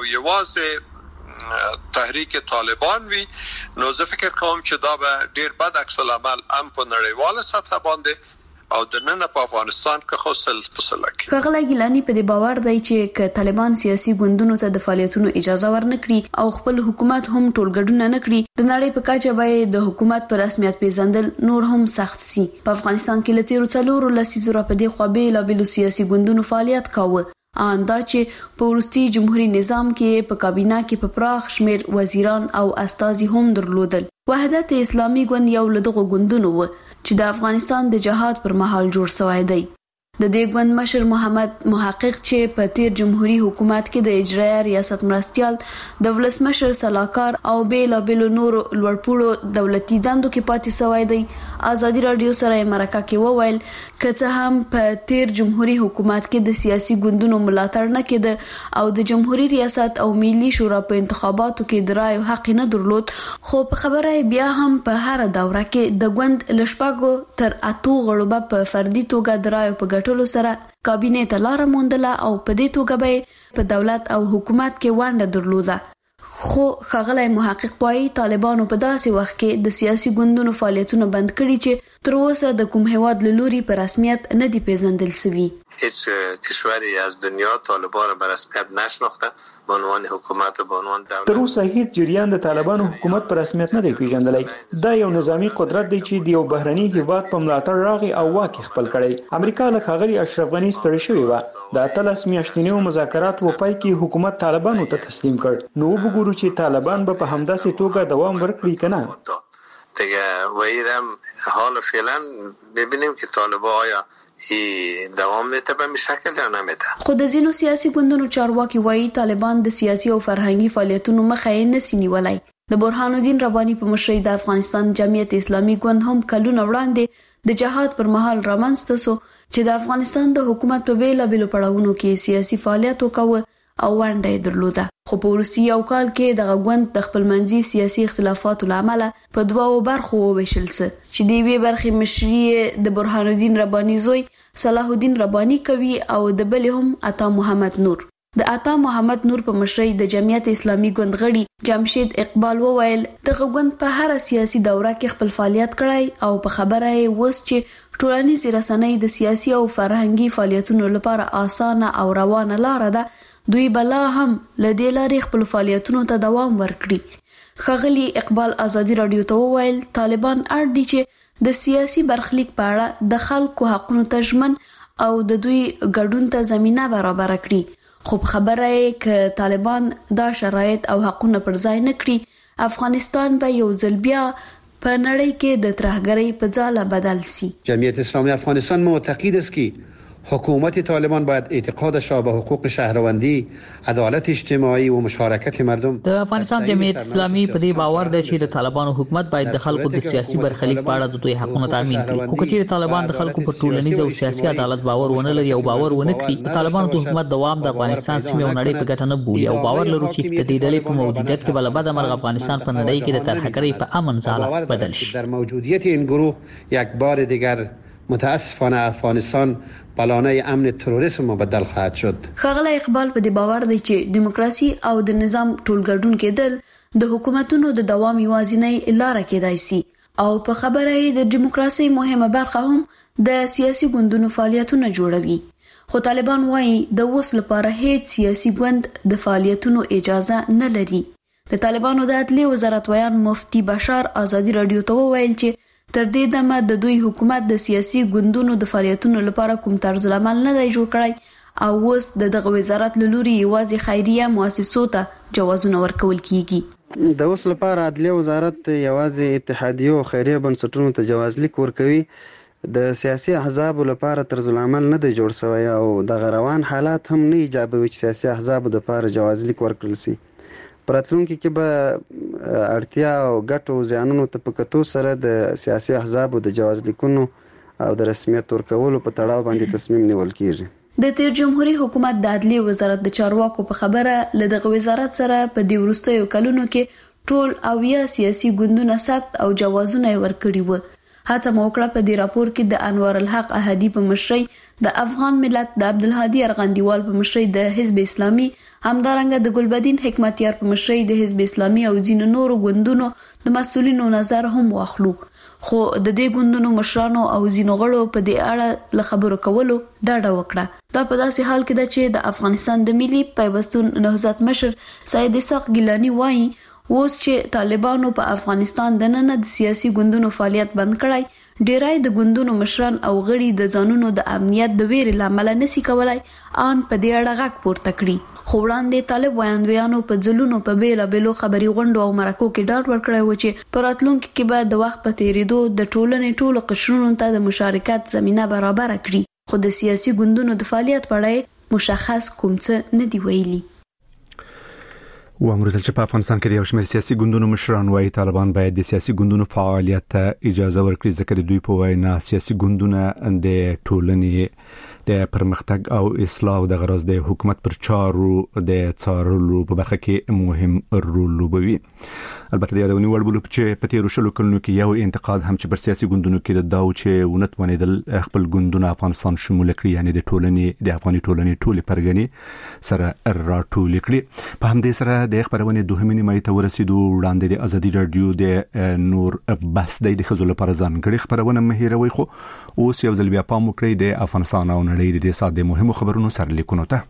یوازې تحریک طالبان وي نو زه فکر کوم چې دا به ډیر بد عکس العمل هم په نړیواله سطح باندې او د نن په افغانستان کې خو سل پسله کې. ښاغلی ګیلانی په دې باور دی چې ک طالبان سیاسي ګوندونو ته د فعالیتونو اجازه ورنکړي او خپل حکومت هم ټولګډونه نکړي د نړۍ په کچه به د حکومت پر رسمیت پیژندل نور هم سخت سي. په افغانستان کې لتیرو څلورو لسیزو را پدې خو به لا بل سیاسي ګوندونو فعالیت کاوه آندا چې په وروستي جمهوریت نظام کې په کابینه کې په پراخ شمیر وزیران او استازي هم درلودل. وحدت اسلامي ګوند یو له دغو ګوندونو و چې د افغانستان د جهاد پر مهال جوړ شوی دی. د دې ګوند مشر محمد محقق چې په تیر جمهوریت حکومت کې د اجرایه ریاست مرستيال د ولسمشر صلاحکار او بیل بیل نور لوړپوړو دولتي دندو کې پاتې شوی دی. ازادي رادیو سره مرکه کې وویل کله هم په تیر جمهوریت حکومت کې د سیاسي ګوندونو ملاتړ نه کېده او د جمهوریت ریاست او ملي شورا په انتخاباتو کې د رایو حق نه درلود، خو په خبره بیا هم په هر دوره کې د ګوند لشپاګو تر اتو غړو په فردي توګه د رایو په ټولو سره کابینه ته لار موندله او په دې توګه به په دولت او حکومت کې ونډه درلوده. خو ښاغلی محقق وايي طالبانو په داسې وخت کې د سیاسي ګوندونو فعالیتونه بند کړي چې تر اوسه د کوم هیواد له لوري په رسمیت نه دي پیژندل شوي. هیڅ کشوری از دنیا طالبان به رسمیت نشناخته به عنوان حکومت و به عنوان دولت. تر اوسه هیڅ جریان د طالبانو حکومت په رسمیت نه دی پیژندلی. دا یو نظامی قدرت دی چې د یو بهرني هیواد په ملاتړ راغی او واک خپل کړی. امریکا له ښاغلي اشرف غني ستړي شوې وه. د اتلس میاشتنیو مذاکراتو په پای کې حکومت طالبانو ته تسلیم کړ. نو وګورو چې طالبان به په همداسې توګه دوام ورکړي که نه. دیگه ویرم حال فعلا ببینیم که طالبان آیا دوام میته به شکل یا نمیته. خو د ځینو سیاسي ګوندونو چارواکي وایي طالبان د سیاسي او فرهنګي فعالیتونو مخه یې نسی نیولای. د برهان الدین رباني په مشرۍ د افغانستان جمعیت اسلامي ګوند هم کلونه وړاندې د جهاد پر مهال رامنځته سو چې د افغانستان د حکومت په بیل بیل پړاوونو کې سیاسي فعالیت وکاوه او ونډه یې درلوده. خو په وروستي یو کال کې دغه ګوند د خپلمنځي سیاسي اختلافاتو له امله په دوو برخو وویشل سو چې د یوې برخې مشري د برهان الدین رباني زوی صلاح الدین رباني کوي او د بلې هم عطا محمد نور. د عطا محمد نور په مشرۍ د جمعیت اسلامي ګوند غړي جمشید اقبال وویل دغه ګوند په هر سیاسي دوره کې خپل فعالیت کړی او په خبره یې وس چې ټولنیز رسنۍ د سیاسي او فرهنګي فعالیتونو لپاره اسانه او روانه لار ده. دوی بلا هم لدې لارې خپل فعالیتونو ته دوام ورکړي. ښاغلي اقبال ازادي رادیو ته وویل طالبان اړ دي چې د سیاسي برخلیک په اړه د خلکو حقونو ته ژمن او د دوی ګډون ته زمينه برابر کړي. خو خبره یې ک طالبان دا شرایط او حقونه پر ځای نه کړي افغانستان به یو ځل بیا په نړۍ کې د ترهګرۍ په ځاله بدل شي. جمعیت اسلامی افغانستان معتقد است که حکومت طالبان باید اعتقادش را به حقوق شهروندی، عدالت اجتماعی و مشارکت مردم. د افغانستان جمعیت اسلامي په دې باور دی چې د طالبانو حکومت باید د خلکو د سیاسي برخلیک په اړه د دوی حقوقو تضمین کړي. خو کچېرې طالبان د خلکو په ټولنیز او سیاسي عدالت باور ونه لري او باور ونه کړي، د طالبانو د حکومت دوام د افغانستان سیمې او نړۍ په ګټه نه بولي او باور لرو چې د دې ډلې په موجودیت کې بل بد مرغ افغانستان په نړۍ کې د ترهګرۍ په امن ځاله بدل شي. در موجودیت این گروه یک بار دیگر متاسفانه افغانستان پلانه امن تروریسم مبدل خواهد شد. ښاغلی اقبال په دې باور دی چې دیموکراسي او د نظام ټولګډون کېدل د حکومتونو د دوام یوازینۍ لاره کېدای شي او په خبره یې د دیموکراسي مهمه برخه هم د سیاسي ګوندونو فعالیتونه جوړوي. خو طالبان وایي د اوس لپاره هیڅ سیاسي ګوند د فعالیتونو اجازه نه لري. د طالبانو د عدلیې وزارت ویان مفتی بشار ازادي رادیو ته وویل چې تر دې دمه د دوی حکومت د سیاسي ګوندونو د فعالیتونو لپاره کوم طرز العمل نه دی جوړ کړی او اوس د دغه وزارت له لوري یوازې خیریه مؤسسو ته جوازونه ورکول کیږي. د اوس لپاره عدلیه وزارت یوازې اتحادیو او خیریه بنسټونو ته جوازلیک ورکوي. د سیاسي احزاب لپاره طرز العمل نه دی جوړ شوی او د روان حالات هم نه ایجابوي چې سیاسي احزاب د لپاره جوازلیک ورکړل شي. پراتلونکي کې به اړتیا او ګټو زیانونو ته په کتو سره د سیاسي احزابو د جواز لیکونو او د رسمیت ورکولو په تړاو باندې تصمیم نیول کیږي. د تیر جمهوریت حکومت د عدلیې وزارت د چارواکو په خبره له دغه وزارت سره په دې وروستیو کلونو کې ټول اویا سیاسي ګوندونه ثبت او جوازونه ورکړي وو. هڅه مو وکړه په دې راپور کې د انوار الحق احدی په مشرۍ د افغان ملت د عبدالهادي ارغندیوال په مشرۍ د حزب اسلامي همدارنګه د ګلبدین حکمتیار په مشرۍ د حزب اسلامي او ځینو نورو ګوندونو د مسؤلینو نظر هم واخلو. خو د دې ګوندونو مشرانو او ځینو غړو په دې اړه له خبرو کولو ډاډه وکړه. دا په داسې حال کې ده چې د افغانستان د ملي پیوستون نهضت مشر سید اسحاق ګیلانی وایي اوس چې طالبانو په افغانستان د نن د سیاسي ګوندونو فعالیت بند کړای ډیرای د ګوندونو مشران او غړي د ځانونو د امنیت د ویرې لامل نسی کولای ان په دې اړه غږ پورته کړي. خو وړاندې طالب وایندویانو په ځلونو په بیلا بیلو خبري غونډو او مرکو کې ډاډ ورکړی و چې په راتلونکي کې به د وخت په تیریدو د ټولنې ټولو قشرونو ته د مشارکت زمينه برابر کړي. خو د سیاسي ګوندونو د فعالیت په اړه مشخص کوم څه نه دی ویلي. و امروز چې په افغانستان کې د یو شمېر سیاسي ګوندونو مشران وايي طالبان باید د سیاسي ګوندونو فعالیت ته اجازه ورکړي ځکه دوی په وینا سیاسي ګوندونه د ټولنې د پرمختګ او اصلاح د غرض د حکومت پر چارو د څارلو په برخه کې مهم رول لوبوي. البته د یادونې وړ بلوک چې په تیرو شلو کلونو کې یو انتقاد هم چې پر سیاسي ګوندونو کې د داو چې ونت ونیدل خپل ګوندونه افغانستان شمول کړي، یعنی د ټولنې د افغاني ټولنې ټولې پرګنې سره راټول کړي. په همدې سره د خبرونه دوهمه نیمه ته ورسېدو وړاندې د ازادي رادیو د نور بس د خزو لپاره ځانګړي خبرونه مهیروي. خو اوس یو ځل بیا پام وکړئ د افغانستان او نړۍ د ساده مهمو خبرونو سرلیکونو ته.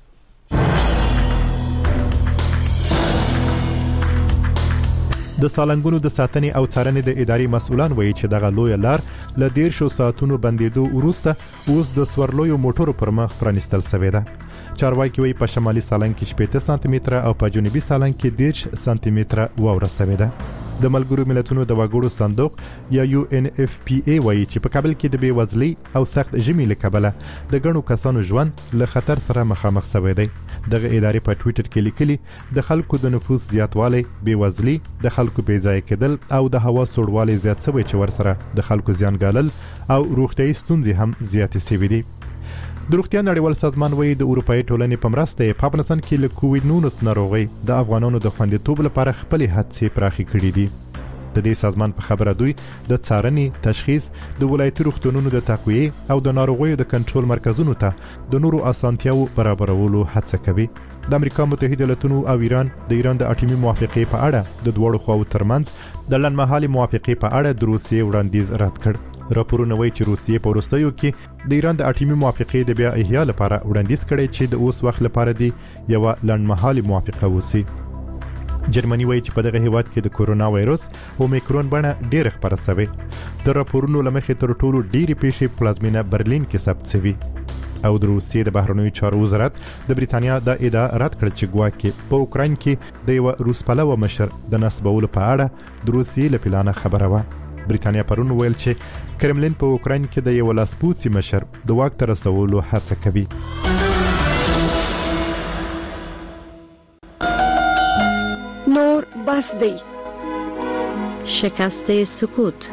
د سالنګونو د ساتنې او څارنې د ادارې مسؤلان وایي چې دغه لوی لار ل ډیر شو ساعتونو بندیدو وروسته اوس د سورلویو موټرو پر مخ پرانستل شوی ده. چارواکي وایي په شمالي سالنګ کې شپږ سانتي متره او په جنوبي سالنګ کې دېرش سانتي متره واوره شوې ده. د ملګرو ملتونو د وګړو صندوق یا یو ان اف پی ای وایي چې په کابل کې د بیوزلۍ او سخت ژمي له کبله د ګڼو کسانو ژوند له خطر سره مخامخ شوی دی. دغه ادارې په ټوئیټر کې لیکلي د خلکو د نفوس زیاتوالی، بیوزلي، د خلکو بې ځای کېدل او د هوا سوړوالی زیات شوی چې ورسره د خلکو زیان ګالل او روغتیايي ستونزې هم زیاتې شوې دي. د روغتیا نړیوال سازمان وایي د اروپאי ټولنې په مرسته په افغانستان کې له کووډ نولس ناروغي د افغانانو د خوندیتوب لپاره خپل هڅې پراخې کړې دي. د دې سازمان په خبره دوی د څارنې، تشخیص، د ولایتي روغتونونو د تقویه او د ناروغیو د کنټرول مرکزونو ته د نورو اسانتیاو برابرولو هڅه کوي. د امریکا متحده ایالاتونو او ایران د ایران د اټومي موافقې په اړه د دوړو خواو ترمنځ د لنډمهالي موافقې په اړه د روسیې وړاندیز رد کړ. راپورونه وایي چې روسیې په وروستیو کې د ایران د اټومي موافقې د بیا احیا لپاره وړاندیز کړی چې د اوس وخت لپاره دی یو لنډمهالي موافقه وسی. جرمني وایي چې په دغه هیواد کې د کورونا وایروس اومیکرون بڼه ډېر خپره شوی. د راپورونو لمخې تر ټولو ډېری پیښې پلازمینه برلین کې ثبت شوی. او د روسیې د بهرنیو چارو وزارت د بریتانیا د ادعا رد کړ چې ګواکې په اوکراین کې د یو روس پلوه مشر د نسبولو په اړه د روسیې له پلانه خبره وه. بریتانیا پرون ویل چې کرملین په اوکراین کې د یو لاسپوڅي مشر د واک تر رسولو هڅه کوي. نور بس دی. شکست سکوت.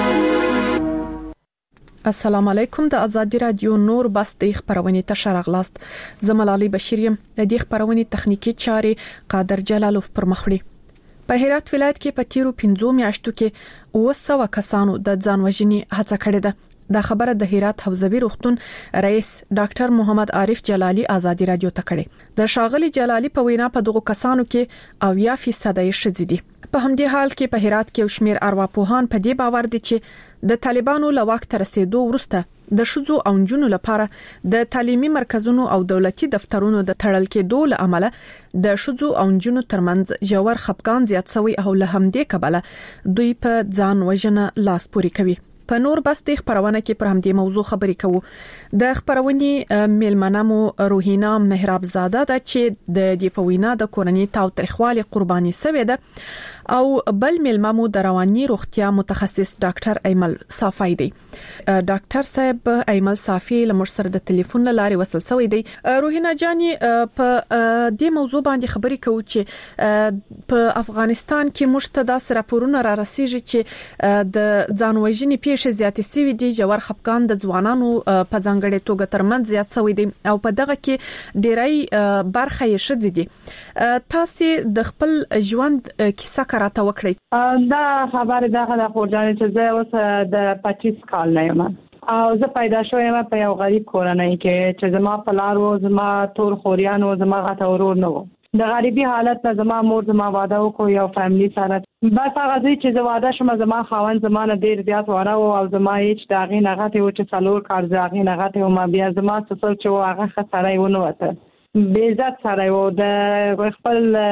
السلام علیکم. د ازادي رادیو نور بس د خبرونه ته شرغلاست. زملالي بشیر يم. د دې خبرونه تخنیکی چارې قادر جلالوف پر مخړي. په هرات ولایت کې په تیرو پنځو میاشتو کې اوه سوه کسانو د ځانوژنې هڅه کړې ده. دا خبره د هرات حوزوي روغتون رئیس ډاکټر محمد عارف جلالی ازادي رادیو ته کړې. د شاغلي جلالی په وینا په دغه کسانو کې اویا فیصد یې شذې دي. په همدې حال کې په هرات کې شمیر ارواپوهان په دې باور دي چې د طالبانو له وخت رسیدو وروسته د شذو او جنونو لپاره د تعلیمي مرکزونو او دولتي دفترونو د تړل کېدو له امله د شذو او جنونو ترمنځ جوړ خپګان زیات شوی او له همدې کبله دوی په ځان وژنه لاس پوري کوي. په نور بس د خبرونه کې پر همدې موضوع خبرې کوو. د خبرونې میلمنامو روحینا مهراب زاده د چې د دې په وینا د کورنۍ تاو تاریخوالي قرباني شوې ده او بل میلمامو د رواني روغتیا متخصص ډاکټر ایمل صافی دی. ډاکټر صاحب ایمل صافی له موږ سره د ټلیفون لارې وصل شوی دی. روحینا جاني په دې موضوع باندې خبرې کوو چې په افغانستان کې مشتدا راپورونه را رسیږي چې د ځانوژنې پیښې زیاتې سوي دي. جوړ خپګان د ځوانانو په ځانګړې توګه ترمنځ زیات شوی دی او په دغه کې ډېری برخه یې شذې دي. تاسو د خپل ژوند کیسه راته وکړئ. دا خبره دغه د خورجان چې زه اوس د پچیس کال نه یم او زه پیدا شوم په یو غریب کورنۍ کې چې زما پلار و، زما ټول خوریان و، زما غته ورور نه و. د غریبي حالت نه زما مور زما واده وکړ یو فیملی سره. بس هغه چې زه واده شوم زما خاوند زما نه ډیر زیات واره او زما هیڅ داغي نه غته و چې څلور کار ځاغي نه غته و. ما بیا زما سسر چې هغه خسرای ونه وته بې عزت سره و. د خپل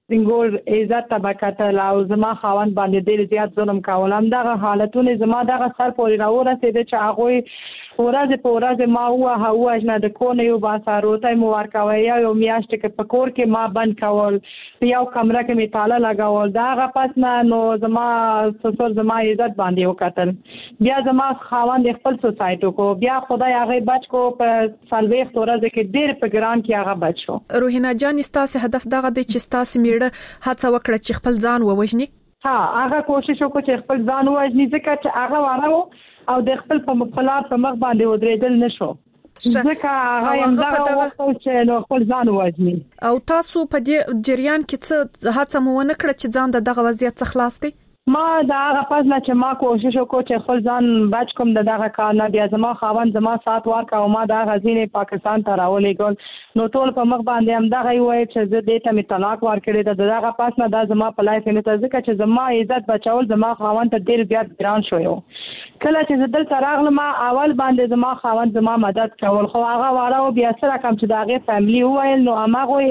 څنګه عزت طبقه لاو زما خاوند باندې ډېر زیات ظلم کولم دغه حالتونه زما دغه سر پورې راورسېده چې هغه ورځ په ورځ ما هوا هوا نه د کونه یو باساروته مو ورکوي یو میاشت کې په کور کې ما بند کول یو کمره کې می تاله لگاول دغه پس نه نو زما سسر زما عزت باندې وکتل بیا زما خاوند خپل سوسایټو کو بیا خدای هغه بچ کو په سالوي ورځ کې ډېر په ګران کې هغه بچو. روحینا جان ستاسو هدف دغه دی چې ستاسو هڅه وکړه چې خپل ځان ووژني. ها هغه کوشش وکړ چې خپل ځان ووژني ځکه چې هغه واره او د خپل په مخالف په مخ باندې ودرېدل نشو ځکه هغه هم دا وخت چې نو خپل ځان ووژني. او تاسو په دې جریان کې څه هڅه مو ونه کړه چې ځان د دغه وضعیت څخه خلاص کړئ؟ ما دا هغه پزله چې ما کوشش وکړ چې خپل ځان بچ کوم د دغه کار نه بیا زما خاوند زما سات ورکا او ما دا غزینې پاکستان ته راولېګل نو ټول په مخ باندې هم دا غوي چې زه دې ته می طلاق ورکړې د دغه پاس نه دا زما په لایف نه ته ځکه چې زما عزت بچاول زما خاوند ته ډېر زیات ګران شو یو کله چې زدل تراغله ما اول باندې زما خاوند زما مدد کول خو هغه واره بیا سره کوم چې داغه فیملی وایل نو هغه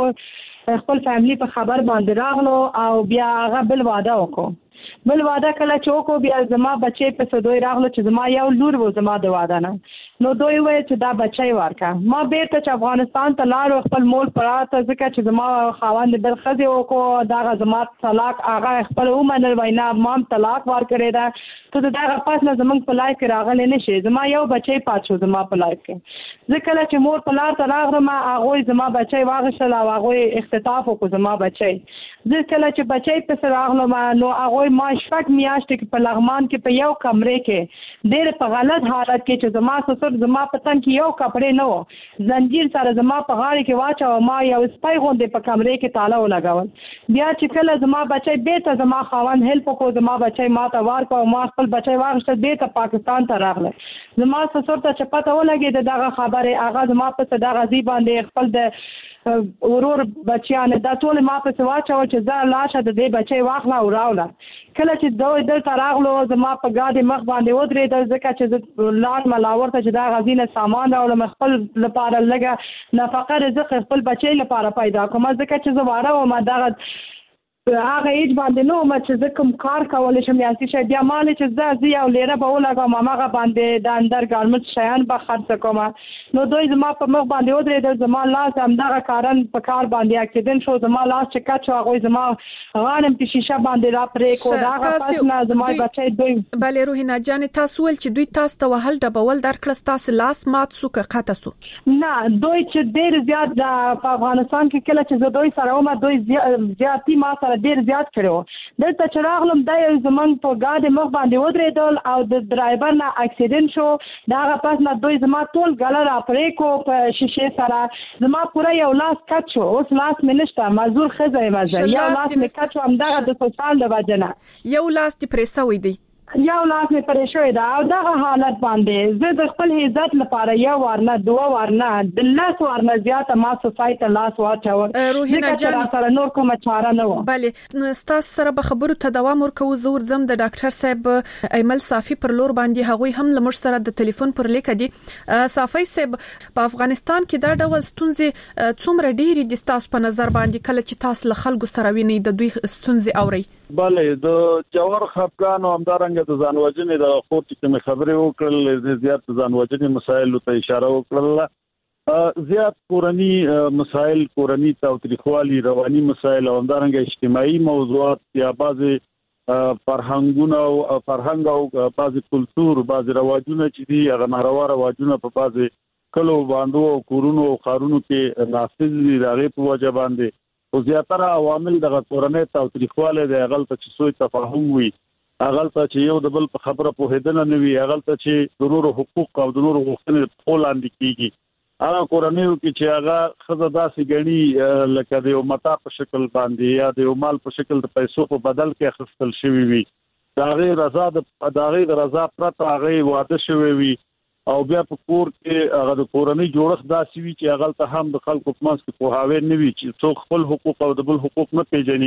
هغه خپل فیملی په خبر باندې راغلو او بیا هغه بل واده وکړو بل واده کله چې وکړو بیا زما بچي په سدوی راغلو چې زما یو لور و زما د واده نه نو دوی وایي چې دا بچي ورکا ما بیرته چې افغانستان ته لاړو خپل مول پراته ځکه چې زما خاوند بل خزي وکړو دا زما طلاق هغه خپل ومنل وینا مام طلاق ورکړی دا ته دا پاس نه زمنګ په لایف کې راغلی نشي زما یو بچي پات شو زما په لایف کې ځکه چې مور په لار ته راغلم هغه زما بچي واغشل او هغه اختطاف وکړ زما بچي ځکه چې بچي په راغلم نو هغه ما شپږ میاشتې کې په لغمان کې په یو کمرې کې ډېر په غلط حالت کې چې زما سسر زما په تن کې یو کپړې نه و زنجیر سره زما په غاړه کې واچو ما یو سپای غوندې په کمرې کې تاله ولګول بیا چې کله زما بچي بیرته زما خاوند هیلپ وکړو زما بچي ما ته ورکو ما خپل بچي واغشته بیرته پاکستان ته راغله زما سسر ته چې پته ولګېده دغه خبره هغه زما په صدا غزي باندې خپل د ورور بچیان دا ټول ما په سوا چا چې زه لاشه د دې بچي واخلا او راولا کله چې دوی دلته راغلو زما په ګاډي مخ باندې ودرېدل ځکه چې لار ملاور ته چې دا غزینه سامان راوړم خپل لپاره لګه نفقه رزق خپل بچي لپاره پیدا کوم ځکه چې زه واره او ما دا هغه ایج باندې نو ما چې زه کوم کار کول شم یا څه بیا مال چې زه زی او لیره به ولګم ماغه باندې د اندر ګارمنټ شیان به خرڅ کوم نو دوی زما په مخ باندې ودرېدل زما لاس هم دغه کارن په کار باندې اکسیډنټ شو زما لاس چې کټ شو هغه زما غانم په شیشه باندې را پرې کو دا پس نه زما بچي دوی بلې روحینا جان تاسو ول چې دوی تاسو ته وهل ډبول درکړه تاسو لاس مات سو که قطه سو نه دوی چې ډېر زیات د افغانستان کې کله چې زه دوی سره ومه دوی زیاتی ما سره ډیر زیات کړو دلته چې راغلم دا یو زمنګ په ګاډي مخ باندې ودرېدل او د ډرایور نه اکسیډنټ شو دا هغه پس نه دوی زما ټول ګاله را پرې کو په شیشه سره زما پورا یو لاس کټ شو اوس لاس مې نشته مزور خزه مزه یو لاس مې کټ شو هم دا د سوشال د وجنه یو لاس دې پرې سوې دی یو لاس مې پرې شوې ده او دغه حالت باندې زه د خپل عزت لپاره یو ورنه دوه ورنه د لاس ورنه زیاته ما سوسایټ لاس واچول روحینا جان سره نور کومه چاره نه و بله ستاسو سره به خبرو ته دوام ورکو زور زم د ډاکټر صاحب ایمل صافي پر لور باندې هغوی هم لمر سره د ټلیفون پر لیک دي صافي صاحب په افغانستان کې دا ډول ستونزې څومره ډېری دي تاسو په نظر باندې کله چې تاسو له خلکو سره ویني د دوی ستونزې اوري بله د جوهر خفقان او همدارنګه د ځانوژنې د خور چې کوم خبرې وکړل زیات ځانوژنې مسایل ته اشاره وکړل زیات کورنی مسایل کورنی تاوتریخوالي رواني مسایل او همدارنګه اجتماعي موضوعات یا بعضي فرهنګونه او فرهنګ او بعضي کلچر بعضي رواجونه چې دي هغه ناروا رواجونه په بعضي کلو باندې او کورونو او خارونو کې نافذ دي راغلي په وجه باندې او زیاتره عوامل د کورنۍ تاوتریخواله د غلطه چې سوء تفاهم وي غلطه چې یو د بل په خبره په هدنه نه وي غلطه چې د نورو حقوق او د نورو غوښتنې په لاندې کیږي هغه کورنۍ کې چې هغه خزه داسې غني لکه د یو متا په شکل باندې یا د یو مال په شکل د پیسو په بدل کې خپل شوی وي دا غیر رضا د دا غیر رضا پرته هغه واده شوی وي او بیا په کور کې هغه د کورنۍ جوړښت داسې وي چې هغه ته هم د خلکو په منځ کې پوهاوی نه وي چې څوک خپل حقوق او د بل حقوق نه پیژني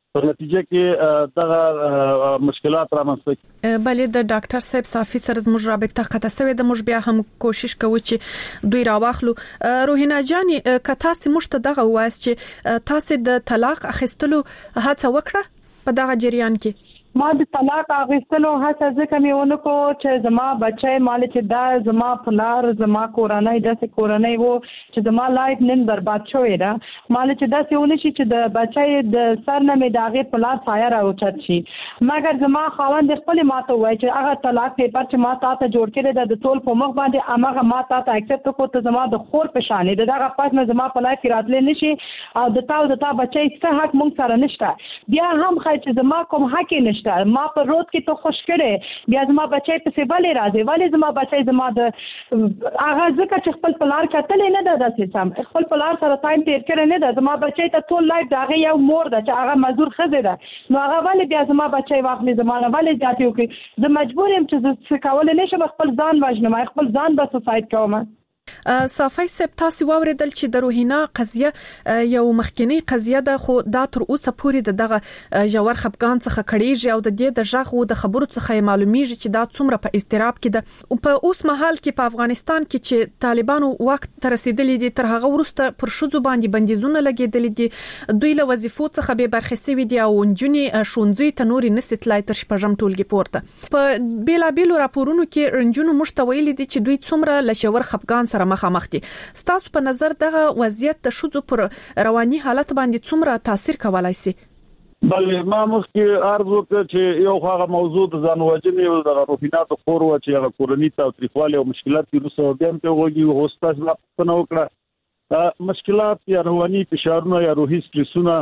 په نتیجه کې دغه مشکلات رامنځته کیږي. بلې د ډاکټر صاحب صافي سره زموږ رابطه قطع شوې د موږ بیا هم کوشش کوو چې دوی راواخلو. روحینا جاني کتا سي مشته دغه واس چې تاسو د طلاق اخیستلو هڅه وکړه په دغه جریان کې؟ ما د طلاق اخیستلو هڅه ځکه مې ونه کو چې زما بچي مال چې دا زما پلار زما کورنۍ داسې کورنۍ وو چې زما لایف نن برباد شوې ده. مال چې داسې ونه شي چې د بچي د سر نه مې داغه پلار سایه راوچت شي. مګر زما خاوند خپل ماته وایي چې هغه طلاق پیپر چې ما تاسو جوړ کړی د ټول په مخ باندې امغه ما تاسو اکسپټ کو ته زما د خور په شان دي دغه پات نه زما په لایف کې راتللی نشي او د تاسو د تاسو بچي څه حق مونږ سره نشته. بیا هم خای چې زما کوم حق نشته. ما په روډ کې ته خوش کړي بیا زما بچي په سی ولې راځي ولې زما بچي زما د هغه ځکه چې خپل پلار کتلې نه ده داسې سم خپل پلار سره ټایم تیر کړی نه ده. زما بچي ته ټول لایف دغه یو مور ده چې هغه مزدور خزه ده نو هغه ولې بیا زما بچي واخلي زما ولې ځاتیو کې زه مجبور یم چې څه کول نشم خپل ځان وژنم خپل ځان به سوساید کوم. صافي سپ تاسو واوریدل چې د روحینا قضیه یو مخکنی قضیه ده خو دا تر اوسه پورې دغه جوړ خپګان څخه کړيږي او د دې د ژغو د خبرو څخه معلومیږي چې دا څومره په استراب کې ده او په اوس مهال کې په افغانستان کې چې طالبانو وخت تر رسیدلې دي تر هغه وروسته پر شوزو باندې بندیزونه لګیدل دي دوی له وظیفو څخه به برخه سوي دي او انجونی شونځي تنوري نستلای تر شپږم ټولګي پورته په بیلا بیلو راپورونو کې رنجونو مشتویل دي چې دوی څومره لشور خپګان مخامخ دي. ستاسو په نظر دغه وضعیت د شذو پر رواني حالت باندې څومره تاثیر کولای شي؟ بلې ما مخکې عرض وکړ چې یو هغه موضوع د ځان وژنې او د روحینات خور و چې هغه کورنۍ تاوتریخوالي او مشکلات کې روسو بیا هم ته وږي او استاد لا پنه وکړه مشکلات یا رواني فشارونه یا روحي سټرسونه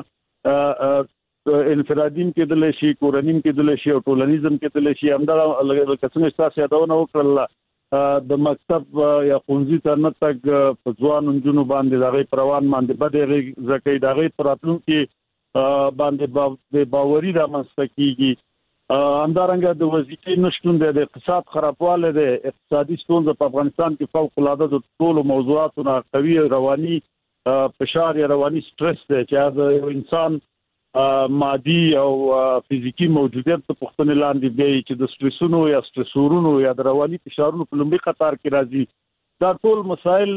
انفرادیم کېدل شي کورنۍ کېدل شي او ټولنیزم کېدل شي همدا لکه څنګه تاسو یادونه وکړل د مکتب یا ښوونځي ته نه تګ په ځوان نجونو باندې دغه پروان باندې بده ځکه دغه پراتلون کې باندې د باوري د مستقيږي همدارنګه د وظیفې نشټون د اقتصاد خرابواله د اقتصادي ستونزې په افغانستان کې فوق العاده د ټولو موضوعاتو قوي رواني فشار یا رواني سټرس دی چې د انسان مادي او فزیکی موجودیت په پختنه لاندې دی چې د سټرسونو یا سټرسورونو یا د رواني فشارونو په لومړي قطار کې راځي. دا ټول مسائل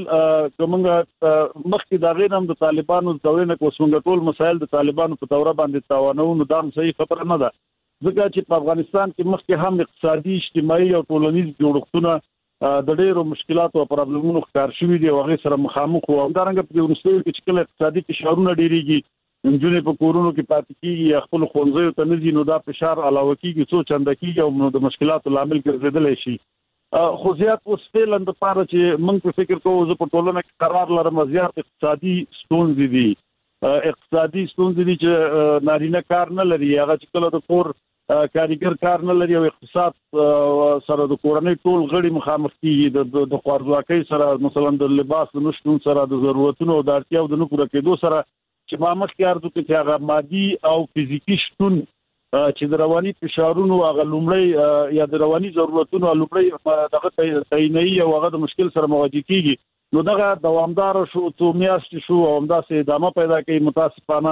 کومه مخکې دا غیر هم د طالبانو د دورې نه کوڅنګ ټول مسائل د طالبانو په دوره باندې تاوانو نو دا صحیح خبره نه ده ځکه چې په افغانستان کې مخکې هم اقتصادي اجتماعي او ټولنیز جوړښتونه د ډېرو مشکلاتو او پرابلمونو ښکار شوي دي او هغه سره مخامخ وو. همدارنګه په یونیورسيټي کې چې کله اقتصادي فشارونه ډېریږي انجونې په کورونو کې پاتې کیږي خپل خونځو ته نزي نو دا فشار علاوه کیږي څو چنده کیږي او د مشکلاتو لامل ګرځیدل شي. خو زیات اوس فعلا د پاره چې موږ په فکر کوو زه په ټولنه کې قرار لرم زیات اقتصادي ستونزې دي اقتصادي ستونزې دي چې نارینه کار نه لري هغه چې کله د کور کاریګر کار نه لري او اقتصاد سره د کورنۍ ټول غړي مخامخ کیږي د خوارځواکۍ سره مثلا د لباس نشټون سره د ضرورتونو او د اړتیاو د نه پوره کېدو سره چې ما مخکې عرض وکړ چې هغه مادي او فزیکی شتون چې د رواني فشارونو هغه لومړی یا د رواني ضرورتونو لومړی دغه تعیني او هغه د مشکل سره مواجه کیږي نو دغه دوامدار شو څو میاشتې شو او همداسې ادامه پیدا کوي. متاسفانه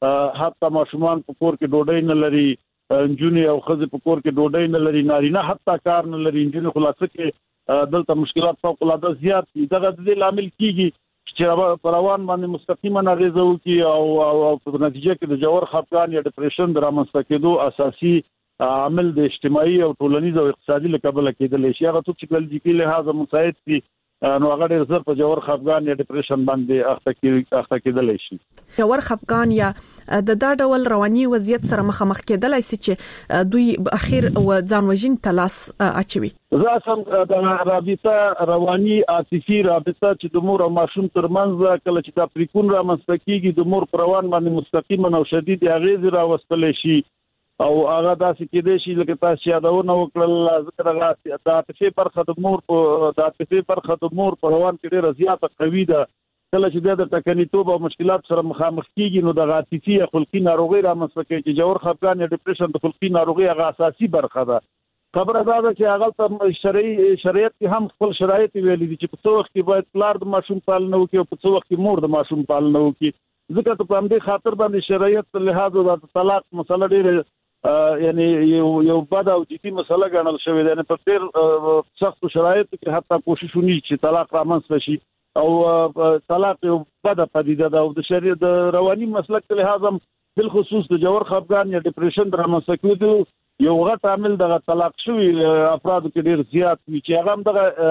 حتی ماشومان په کور کې ډوډۍ نه لري انجونې او خزې په کور کې ډوډۍ نه لري نارینه حتی کار نه لري انجونې خلاصه کې دلته مشکلات فوق العاده زیات دي. دغه د دې لامل کیږي چې پروان باندې مستقیما اغیزه وکي او او په نتیجه کې د جوړ خپګان یا ډیپریشن درامسته کېدو اساسي عامل د اجتماعي او ټولنیز او اقتصادي لکبل کېدل شي. هغه څه چې کلجیکي لحاظ مساعد دي نو هغه ډېر زر په جوړ خپګان یا ډیپریشن باندې اخته کېدل شي. جوړ خپګان یا د دا ډول رواني وضعیت سره مخامخ کېدل شي چې دوی اخیر او ځان وژن تلاس اچوي. زه سم د رابطه رواني عاطفي رابطه چې د مور او ماشوم ترمنځ کله چې دا پریکون را مستقيږي د مور پروان باندې مستقیما او شدید اغیز راوستل شي او هغه داسې کېدای شي لکه تاسو یادونه وکړل ذکر راځي د عاطفي برخه د مور په د عاطفي برخه د مور پروان کې ډېر زیاته قوي ده کله چې د ټکنیتوب او مشکلات سره مخامخ کیږي نو د عاطفي خلقي ناروغي را مستقي چې جوړ خپګان یا ډیپریشن د خلقي ناروغي هغه اساسي برخه ده. خبره دا ده چې هغه ته شرعي شریعت کې هم خپل شرایط ویلي دي چې په څو وخت کې باید پلار د ماشوم پالنه وکړي او په څو وخت کې مور د ماشوم پالنه وکړي ځکه ته په همدې خاطر باندې شرایط لحاظ د طلاق مسله ډېر یعنی یو یو بد او جدي مسله ګڼل شوې ده. یعنی په ډېر سخت شرایطو کې حتی کوشش ونی چې طلاق رامنځته شي او طلاق یو بد پدیده ده او د شریعت د رواني مسلک له لحاظ هم بالخصوص د جوړ خپګان یا ډیپریشن رامنځته کېدو یو غټ عامل د طلاق شوی افرادو کې ډېر زیات وي چې هغه هم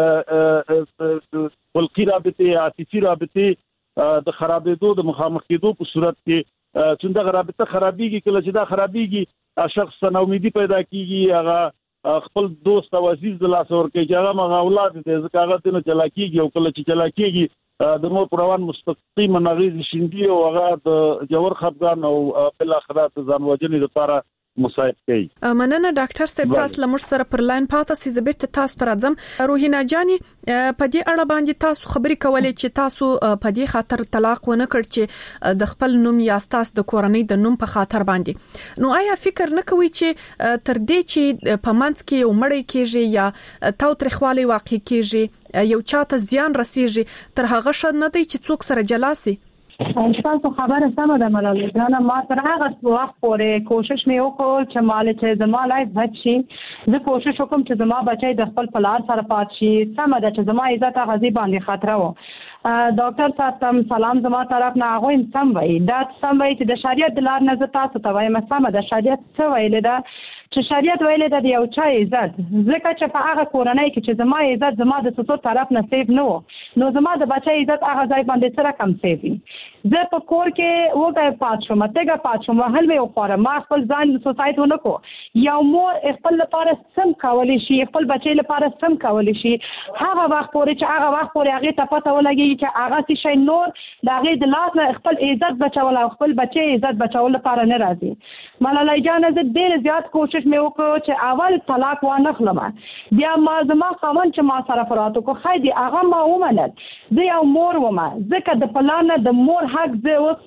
د خلقي رابطې عاطفي رابطې د خرابېدو د مخامخ کېدو په صورت کې چې دا رابطه خرابېږي. کله چې دا خرابېږي شخص ته امیدي پیدا کیږي، هغه خپل دوست او عزیز د لاس ور کوي چې هغه مغه اولاد دې ځکه هغه ته چلا کیږي او کله چې چلا کیږي د مور پروان مستقیم نغیز شیندي او هغه د جوړ خپګان او بل اخرات ځان وجنې لپاره مساعد کوي. مننه ډاکټر صاحب، تاسو لمر سره پر لاین پاتې سي زبرت تاسو تر اعظم روحینا جاني په دې اړه باندې تاسو خبري کولې چې تاسو په دې خاطر طلاق ونه کړ چې د خپل نوم یا تاسو د کورنۍ د نوم په خاطر باندې، نو آیا فکر نه کوي چې تر دې چې په منځ کې عمر کېږي یا تاو ترخوالي واقع کېږي یو چاته زیان رسیږي تر هغه شد نه دی چې څوک سره جلاسي؟ تاسو خبره سمه ده ملالۍ جانه، ما تر هغه وخت پورې کوشش مې وکړ چې مال چې زما لایف بچ شي، زه کوشش وکم چې زما بچي د خپل پلار سره پات شي. سمه ده چې زما عزت غزي باندې خطر و. ډاکټر صاحب تم سلام زما طرف نه هغه سم وای دا سم وای چې د شریعت د لار نه تاسو ته وایم سمه ده. شریعت څه ویل ده چې شریعت ویل ده د یو چا عزت، ځکه چې په هغه کورنۍ کې چې زما عزت زما د څو طرف نه سیف نه و، نو زما د بچي عزت هغه ځای باندې سره کم سیف وي. زه په کور کې وګای پات شوم، تګه پات شوم، هل مې وخوره، ما خپل ځان سوسایټ ونه کو. یو مور خپل لپاره سم کولی شي، خپل بچي لپاره سم کولی شي، هغه وخت پورې چې هغه وخت پورې هغه ته پته ولګي چې هغه شي نور د هغه د لاس نه خپل عزت بچول او خپل بچي عزت بچول لپاره نه راځي. ملالۍ جان زه ډېر زیات کوشش مې وکړ چې اول طلاق وانه خلم، بیا ما زما خاوند چې ما سره فراتو کو خایدي هغه ما ومنل. زه یو مور ومه، ځکه د پلان د مور حق زه اوس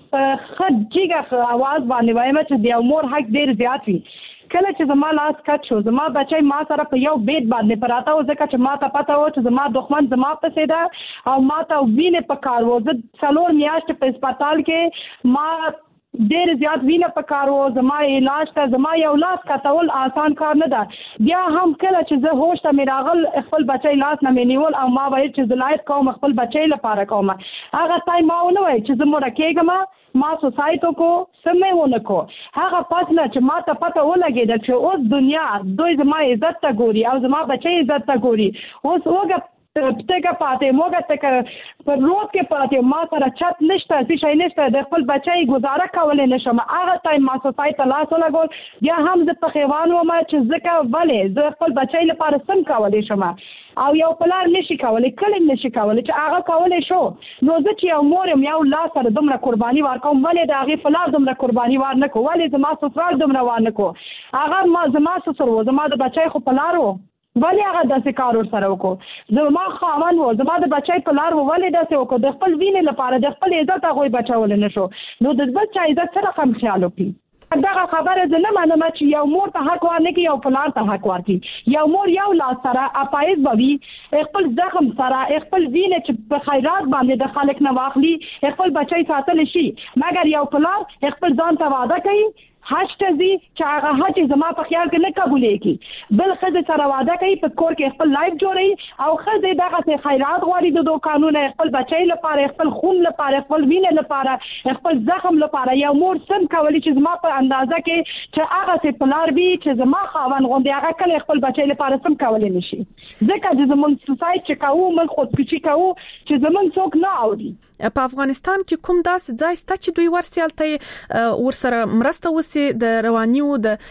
خدجیګه आवाज باندې وایم چې د یو مور حق ډېر زیات وي. کله چې زما لاس کټ شو زما بچي ما سره په یو بیت باندې پراته و، ځکه چې ما ته پته و چې زما دښمن زما پسې ده او ما ته وینې په کار و. زه څلور میاشتې په هسپتال کې ما ډېر زیات وینه په کار و، زما علاج ته زما یو لاس کټول آسان کار نه ده. بیا هم کله چې زه هوش ته مې راغل خپل بچی لاس نه مې نیول او ما ویل چې زلایت کوم خپل بچی لپاره کوم. هغه ځای ما ونه ویل چې زه مړه کېږم، ما سوسایټو کو سمې ونه کو. هغه پاتنه چې ما ته پته ولګېده چې اوس دنیا دوی زما عزت ته ګوري او زما بچی عزت ته ګوري. اوس وګه تګه پاتې موږ ته په روډ کې پاتې ما سره چت نشته، څه شي نشته، د خپل بچي گزاره کولای نشم. هغه ټایم ما سوسایټ لاس ولګول، بیا هم زه په خیوان وم چې ځکه ولې زه خپل بچي لپاره سم کولای شم او یو پلار نشي کولای، کله نشي کولای چې هغه کولای شو. نو زه چې یو مور یم یو لاس سره دومره قرباني ورکوم، ولې د هغې پلار دومره قرباني ور نه کو، ولې زما سسرال دومره ور نه کو. هغه ما زما سسر و، زما د بچي خو پلار و، ولې هغه داسې کار ورسره وکړو. زما خاوند و، زما د بچی په لار و، ولې داسې وکړو. د خپل وینې لپاره د خپل عزت هغوی بچولی نه شو، نو د بل چا عزت څه رقم خیال وکړي. دغه خبره زه نه منم چې یو مور ته حق ورنکړي یو پلار ته حق ورکړي. یو مور یو لاس سره اپایز به وي خپل زخم سره خپل وینې چې په خیرات باندې د خلک نه واخلي خپل بچی ساتلی شي، مګر یو پلار خپل ځان ته وعده کوي حج ته ځي چې هغه حج زما په خیال کې نه قبولېږي، بل ښځې سره واده کوي په کور کې خپل لایف جوړوي او ښځې دغسې خیرات غواړي د دوکانونه خپل بچی لپاره، خپل خون لپاره، خپل وینې لپاره، خپل زخم لپاره. یو مور سم کولی چې زما په اندازه کې چې هغسې پلار وي چې زما خاوند غوندې هغه کله خپل بچی لپاره سم کولی نه شي، ځکه چې زموږ سوسایټ چې کوو موږ خودکشي کوو چې زموږ څوک نه اوري. په افغانستان کې کوم داسې ځای شته چې دوی ورسیالته ورسره مرسته وسی د رواني او د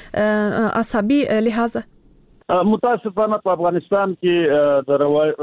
عصبي لحاظ؟ متاسفانه په افغانستان کې د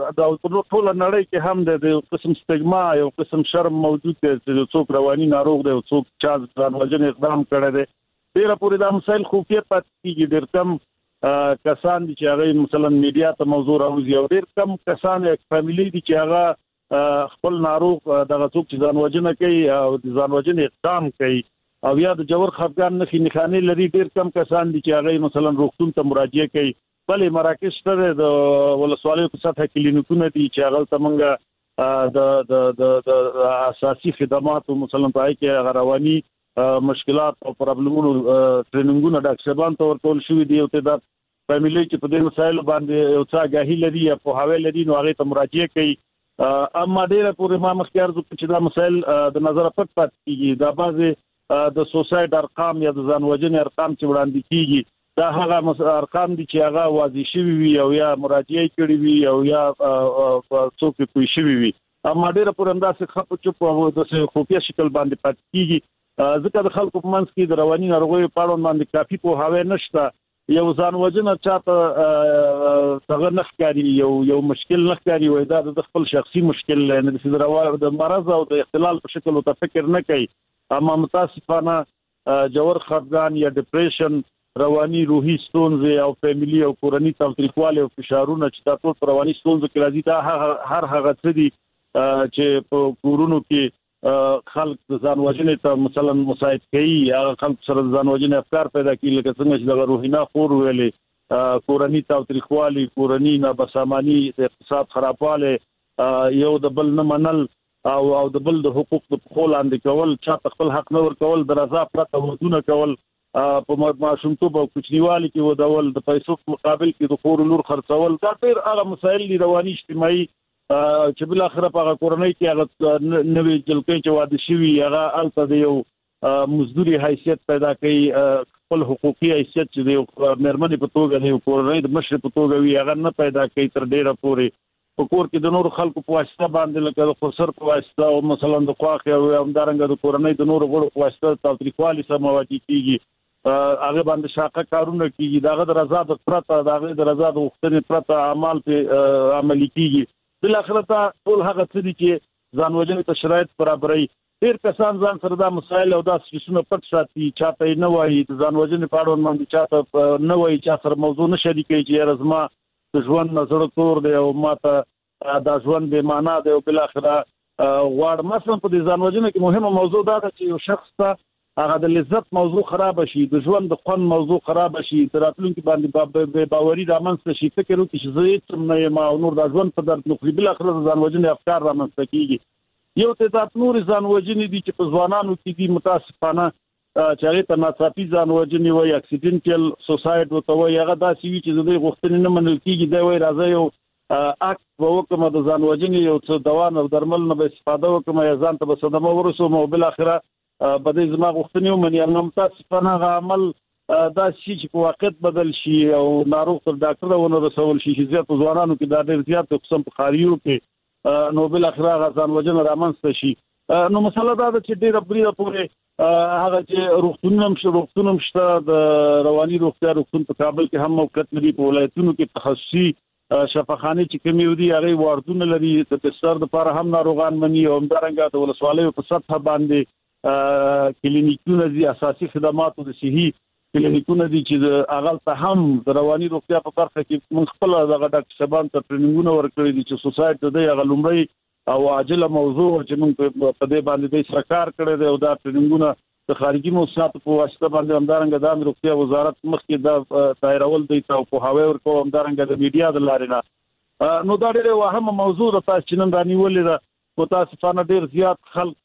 ټول نړۍ کې هم د یو قسم سټیګما یو قسم شرم موجود دی چې څوک رواني ناروغ دی او څوک چا ځان وژنې اقدام کړی دی. ډېره پورې دا مسایل خفیه پاتې کېږي. ډېر کم کسان دي چې هغه مثلا میډیا ته موضوع راوځي او ډېر کم کسان یک فامیلی دي چې هغه خپل ناروغ دغه څوک چې ځان وژنه کوي او د ځان وژنې اقدام کوي او یا د جوړ خفګان نښې نښانې لري. ډېر کم کسان دي چې هغه مثلا روغتون ته مراجعه کوي. بلې مراکز شته د ولسوالیو په سطحه کلینیکونه دي چې هغه ته موږ د د د اساسي خدماتو مثلا پای کې غرواني مشکلات او پرابلمونو ټریننګونه ډاکټرانو ته ورکول شوې دي او ته د فیملی چې په دې مسایلو باندې یو څه آگاهي لري یا په حواله لري نو هغه ته مراجعه کوي. اما ډیره پورې ما مخکې ارزو چې دا مسایل د نظر پټ پات کیږي دا بعضه د سوسایډ ارقام یا د ځان وژنې ارقام چې وړاندې کیږي دا هغه ارقام دي چې هغه واضح شوی وي او یا مراجعه کړي وي او یا څوک پوي شوی وي. اما ډیره پر اندازه خپ چوپ او د خفیه شکل باندې پات کیږي ځکه د خلکو په منځ کې د رواني ناروغیو په اړه باندې کافي په هاوی نشته. یو ځان وژنه چاته څنګه نخکاری یو یو مشکل نخکاری وای دا د خپل شخصي مشکل نه د رواني د مرض او د اختلال په شکل او تفکر نه کوي. اما متاسفانه جوړ خفګان یا ډیپریشن رواني روحي ستونزې او فیملی او کورنۍ تاوتریخواله او فشارونه چې تاسو په رواني ستونزو کې راځي دا هر هغه څه دي چې په کورونو کې خلک د ځان وژنې ته مثلا مساعد کوي هغه خلک سره ځان وژنې افکار پیدا کوي لکه څنګه چې د روحي نه خور ویلې کورنۍ تاوتریخواله کورنۍ نابسامانی د اقتصاد خرابواله یو د بل نه منل او او د بل د حقوق په خول اندې کول چا خپل حق نه ور کول د رضا پرته ودونه کول په ماشومتوب او کوچنیوالي کې ودول د پیسو په مقابل کې د خور لور خرڅول دا ډېر هغه مسایل دي رواني اجتماعي چې بل اخر په کورنۍ کې هغه نوې جلکې چې واده شوی هغه الته د یو مزدوري حیثیت پیدا کوي خپل حقوقي حیثیت چې د مرمنې په توګه د کورنۍ د مشر په توګه وي هغه نه پیدا کوي تر ډیره پورې په کور کې د نور خلکو په واسطه باندې لکه د خسر په واسطه او مثلا د خواخ او همدارنګه د کورنۍ د نور غړو په واسطه تاوتریخوالي سره مواجه کیږي هغه باندې شاقه کارونه کیږي داغه د رضا د پرته داغه د رضا د وختنې پرته اعمال په عملي کیږي. بل اخر ته ټول هغه څه دي چې ځان وژنې ته شرایط برابرۍ. ډېر کسان ځان سره دا مسایل او دا څه پټ ساتي چاته نه وایي د ځان وژنې په اړه باندې چاته نه وایي چا سره موضوع نه شریکي چې رزما د ژوند نظر تور دی او ماته دا ژوند به معنا دی او بل اخر غواړ مثلا په ځان وژنې کې مهمه موضوع دا ده چې یو شخص ته هغه د لذت موضوع خراب شي د ژوند د خوند موضوع خراب شي تراتلونکو باندې به باوري رامنځته شي فکر وکړي چې زه هیڅ نه ما نور د ژوند په درد نو بل اخر ځان وژنې افکار رامنځته کیږي. یو تعداد نور ځان وژنې دي چې په ځوانانو کې دي متاسفانه چې هغه ته ناڅاپي ځان وژنې وایي اکسیډنټل سوسایډ وته وایي هغه داسې وي چې د غوښتنې نه منل کیږي دا وایي راځي یو اکټ په وکمه د ځان وژنې یو څه دوا او درمل نه به استفاده وکم یا ځان ته به صدمه ورسوم او بل اخره بده زما غوښتنې ومني هم متاسفانه هغه عمل دا شي چې په واقعیت بدل شي او ناروغ تر ډاکټر ونه رسول شي چې زیات ځوانانو کې دا ډېر زیات قسم په خاریو کې نو بل اخر هغه ځان وژنه رامنځته شي. نو مسله دا ده چې ډېر بریده پورې هغه چې روغتونونه مشه روغتونونه مشته د رواني روغتیا روغتون په کابل کې هم موقعیت لري په ولایتونو کې تخصصي شفاخانه چې کومې ودی هغه واردونه لري د تستر لپاره هم ناروغان مني او همدارنګه د ولسوالیو په سطح باندې کلینیکونه دي اساسي خدماتو د صحي کلینیکونه دي چې اغل ته هم د رواني روغتیا په برخه کې من خپل دغه ډاکټر شبان ته ټریننګونه ورکړي دي چې سوسایټ د هغه لومړی او عاجله موضوع چې موږ په دې باندې د سرکار کړی دی او دا ټریننګونه د خارجي موسساتو په واسطه باندې همدارنګه د روغتیا وزارت مخکې دا دایرول دی او په هواوی ورکو همدارنګه د میډیا د لارې نه نو دا ډېر واهمه موضوع ده تاسو چې نن رانیولې ده متاسفانه ډېر زیات خلک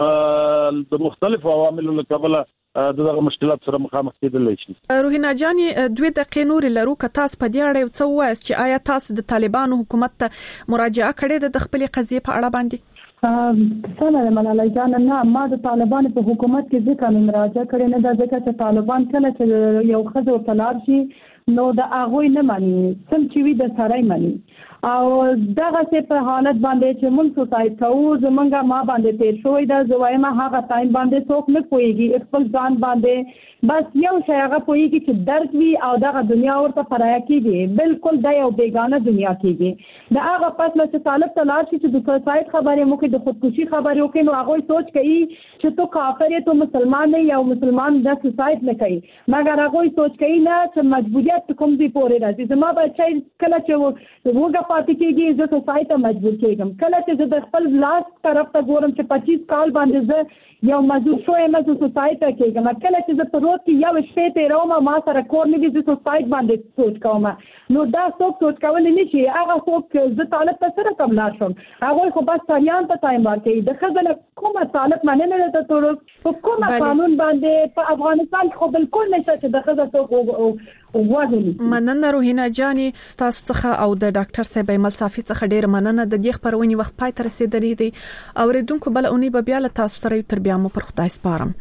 د مختلفو عواملو له کبله دغه مشکلات سره مخامخ کېدلی شي. روحینا جان دوی دقیقې نور لرو که تاسو په دې اړه څه وایي چې آیا تاسو د طالبانو حکومت ته مراجعه کړې د خپل قضیې په اړه باندې؟ سلام ملاله جان نه ما د طالبانو په حکومت کې ځکه مراجعه کړې نه ده ځکه چې طالبان کله چې یو خزو تلار شي نو د هغه نه مانی سم چې وي د سړی مانی او دغه څه په حالت باندې چې موږ سوسایټ کوو زمونږه ما باندې تیر شوی دا زوایم هغه ټایم باندې څوک نه کویږي خپل ځان باندې بس یو شی هغه کویږي چې درد وي او دغه دنیا ورته پرایا کیږي بالکل د یو بیگانه دنیا کیږي دا هغه پس چې طالب تلار شي چې د سوسایټ خبرې مو کې د خودکشي خبرې وکړي نو هغه سوچ کوي چې تو کافر یې تو مسلمان نه یا مسلمان د سوسایټ نه کوي مګر هغه سوچ کوي نه چې مجبوریت کوم دی پورې راځي زما بچای کله چې وګه پاتې کېږي زه سوسایټ مجبور کېږم کله چې زه د خپل لاس طرف ته ګورم چې پچیس کال باندې زه یو مزدور شوم زه سوسایټ کېږم کله چې زه په روز کې یو شپه تیروم ما سره کور نه دي زه سوسایټ باندې سوچ کوم نو دا څوک سوچ کول نه شي هغه څوک چې زه طالب ته سره کوم لا شم هغه خو بس تاریان ته ټایم ورکړي د خزل کومه طالب مننه ته ټول په کومه قانون باندې په افغانستان خو بالکل نشته چې د خزل ته وغوښتل مننه روحینا جاني تاسو څخه او د ډاکټر صاحب ایمل صافي څخه ډیر مننه د دې خبرونې وخت پای ته رسیدلې دي اوریدونکو بل اونۍ به بیا له تاسو سره تر بیا مو پر خدای سپارم.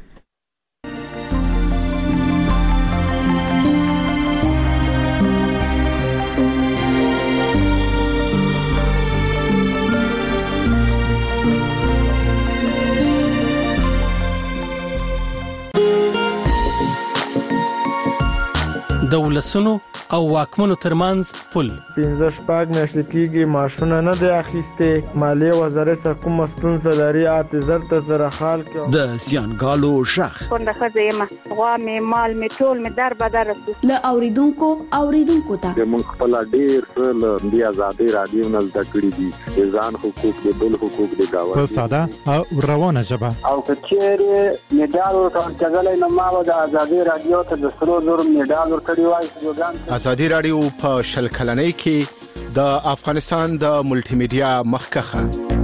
د ولسونو او واکمنو ترمنځ پل پنځه شپږ میاشتې کېږي معاشونه نه دی اخیستې مالیه وزارت سره کومه ستونزه لري اعتذار ته سره حال کوي د زیانګالو شخ څنګه خزه ما غوا می مال می ټول می در بدر له اوریدونکو اوریدونکو ته د مونږ خپل ډیر څه د آزادي رادیو نل تکړی دي ځان حقوق د بل حقوق د گاوه په ساده او روانه ژبه او کچېره میډال ورکړل کېدل نو ما د آزادي رادیو ته د سرو زر میډال ورکړی ازادي رادیو په شل کلنۍ کې د افغانستان د ملټي میډیا مخکخه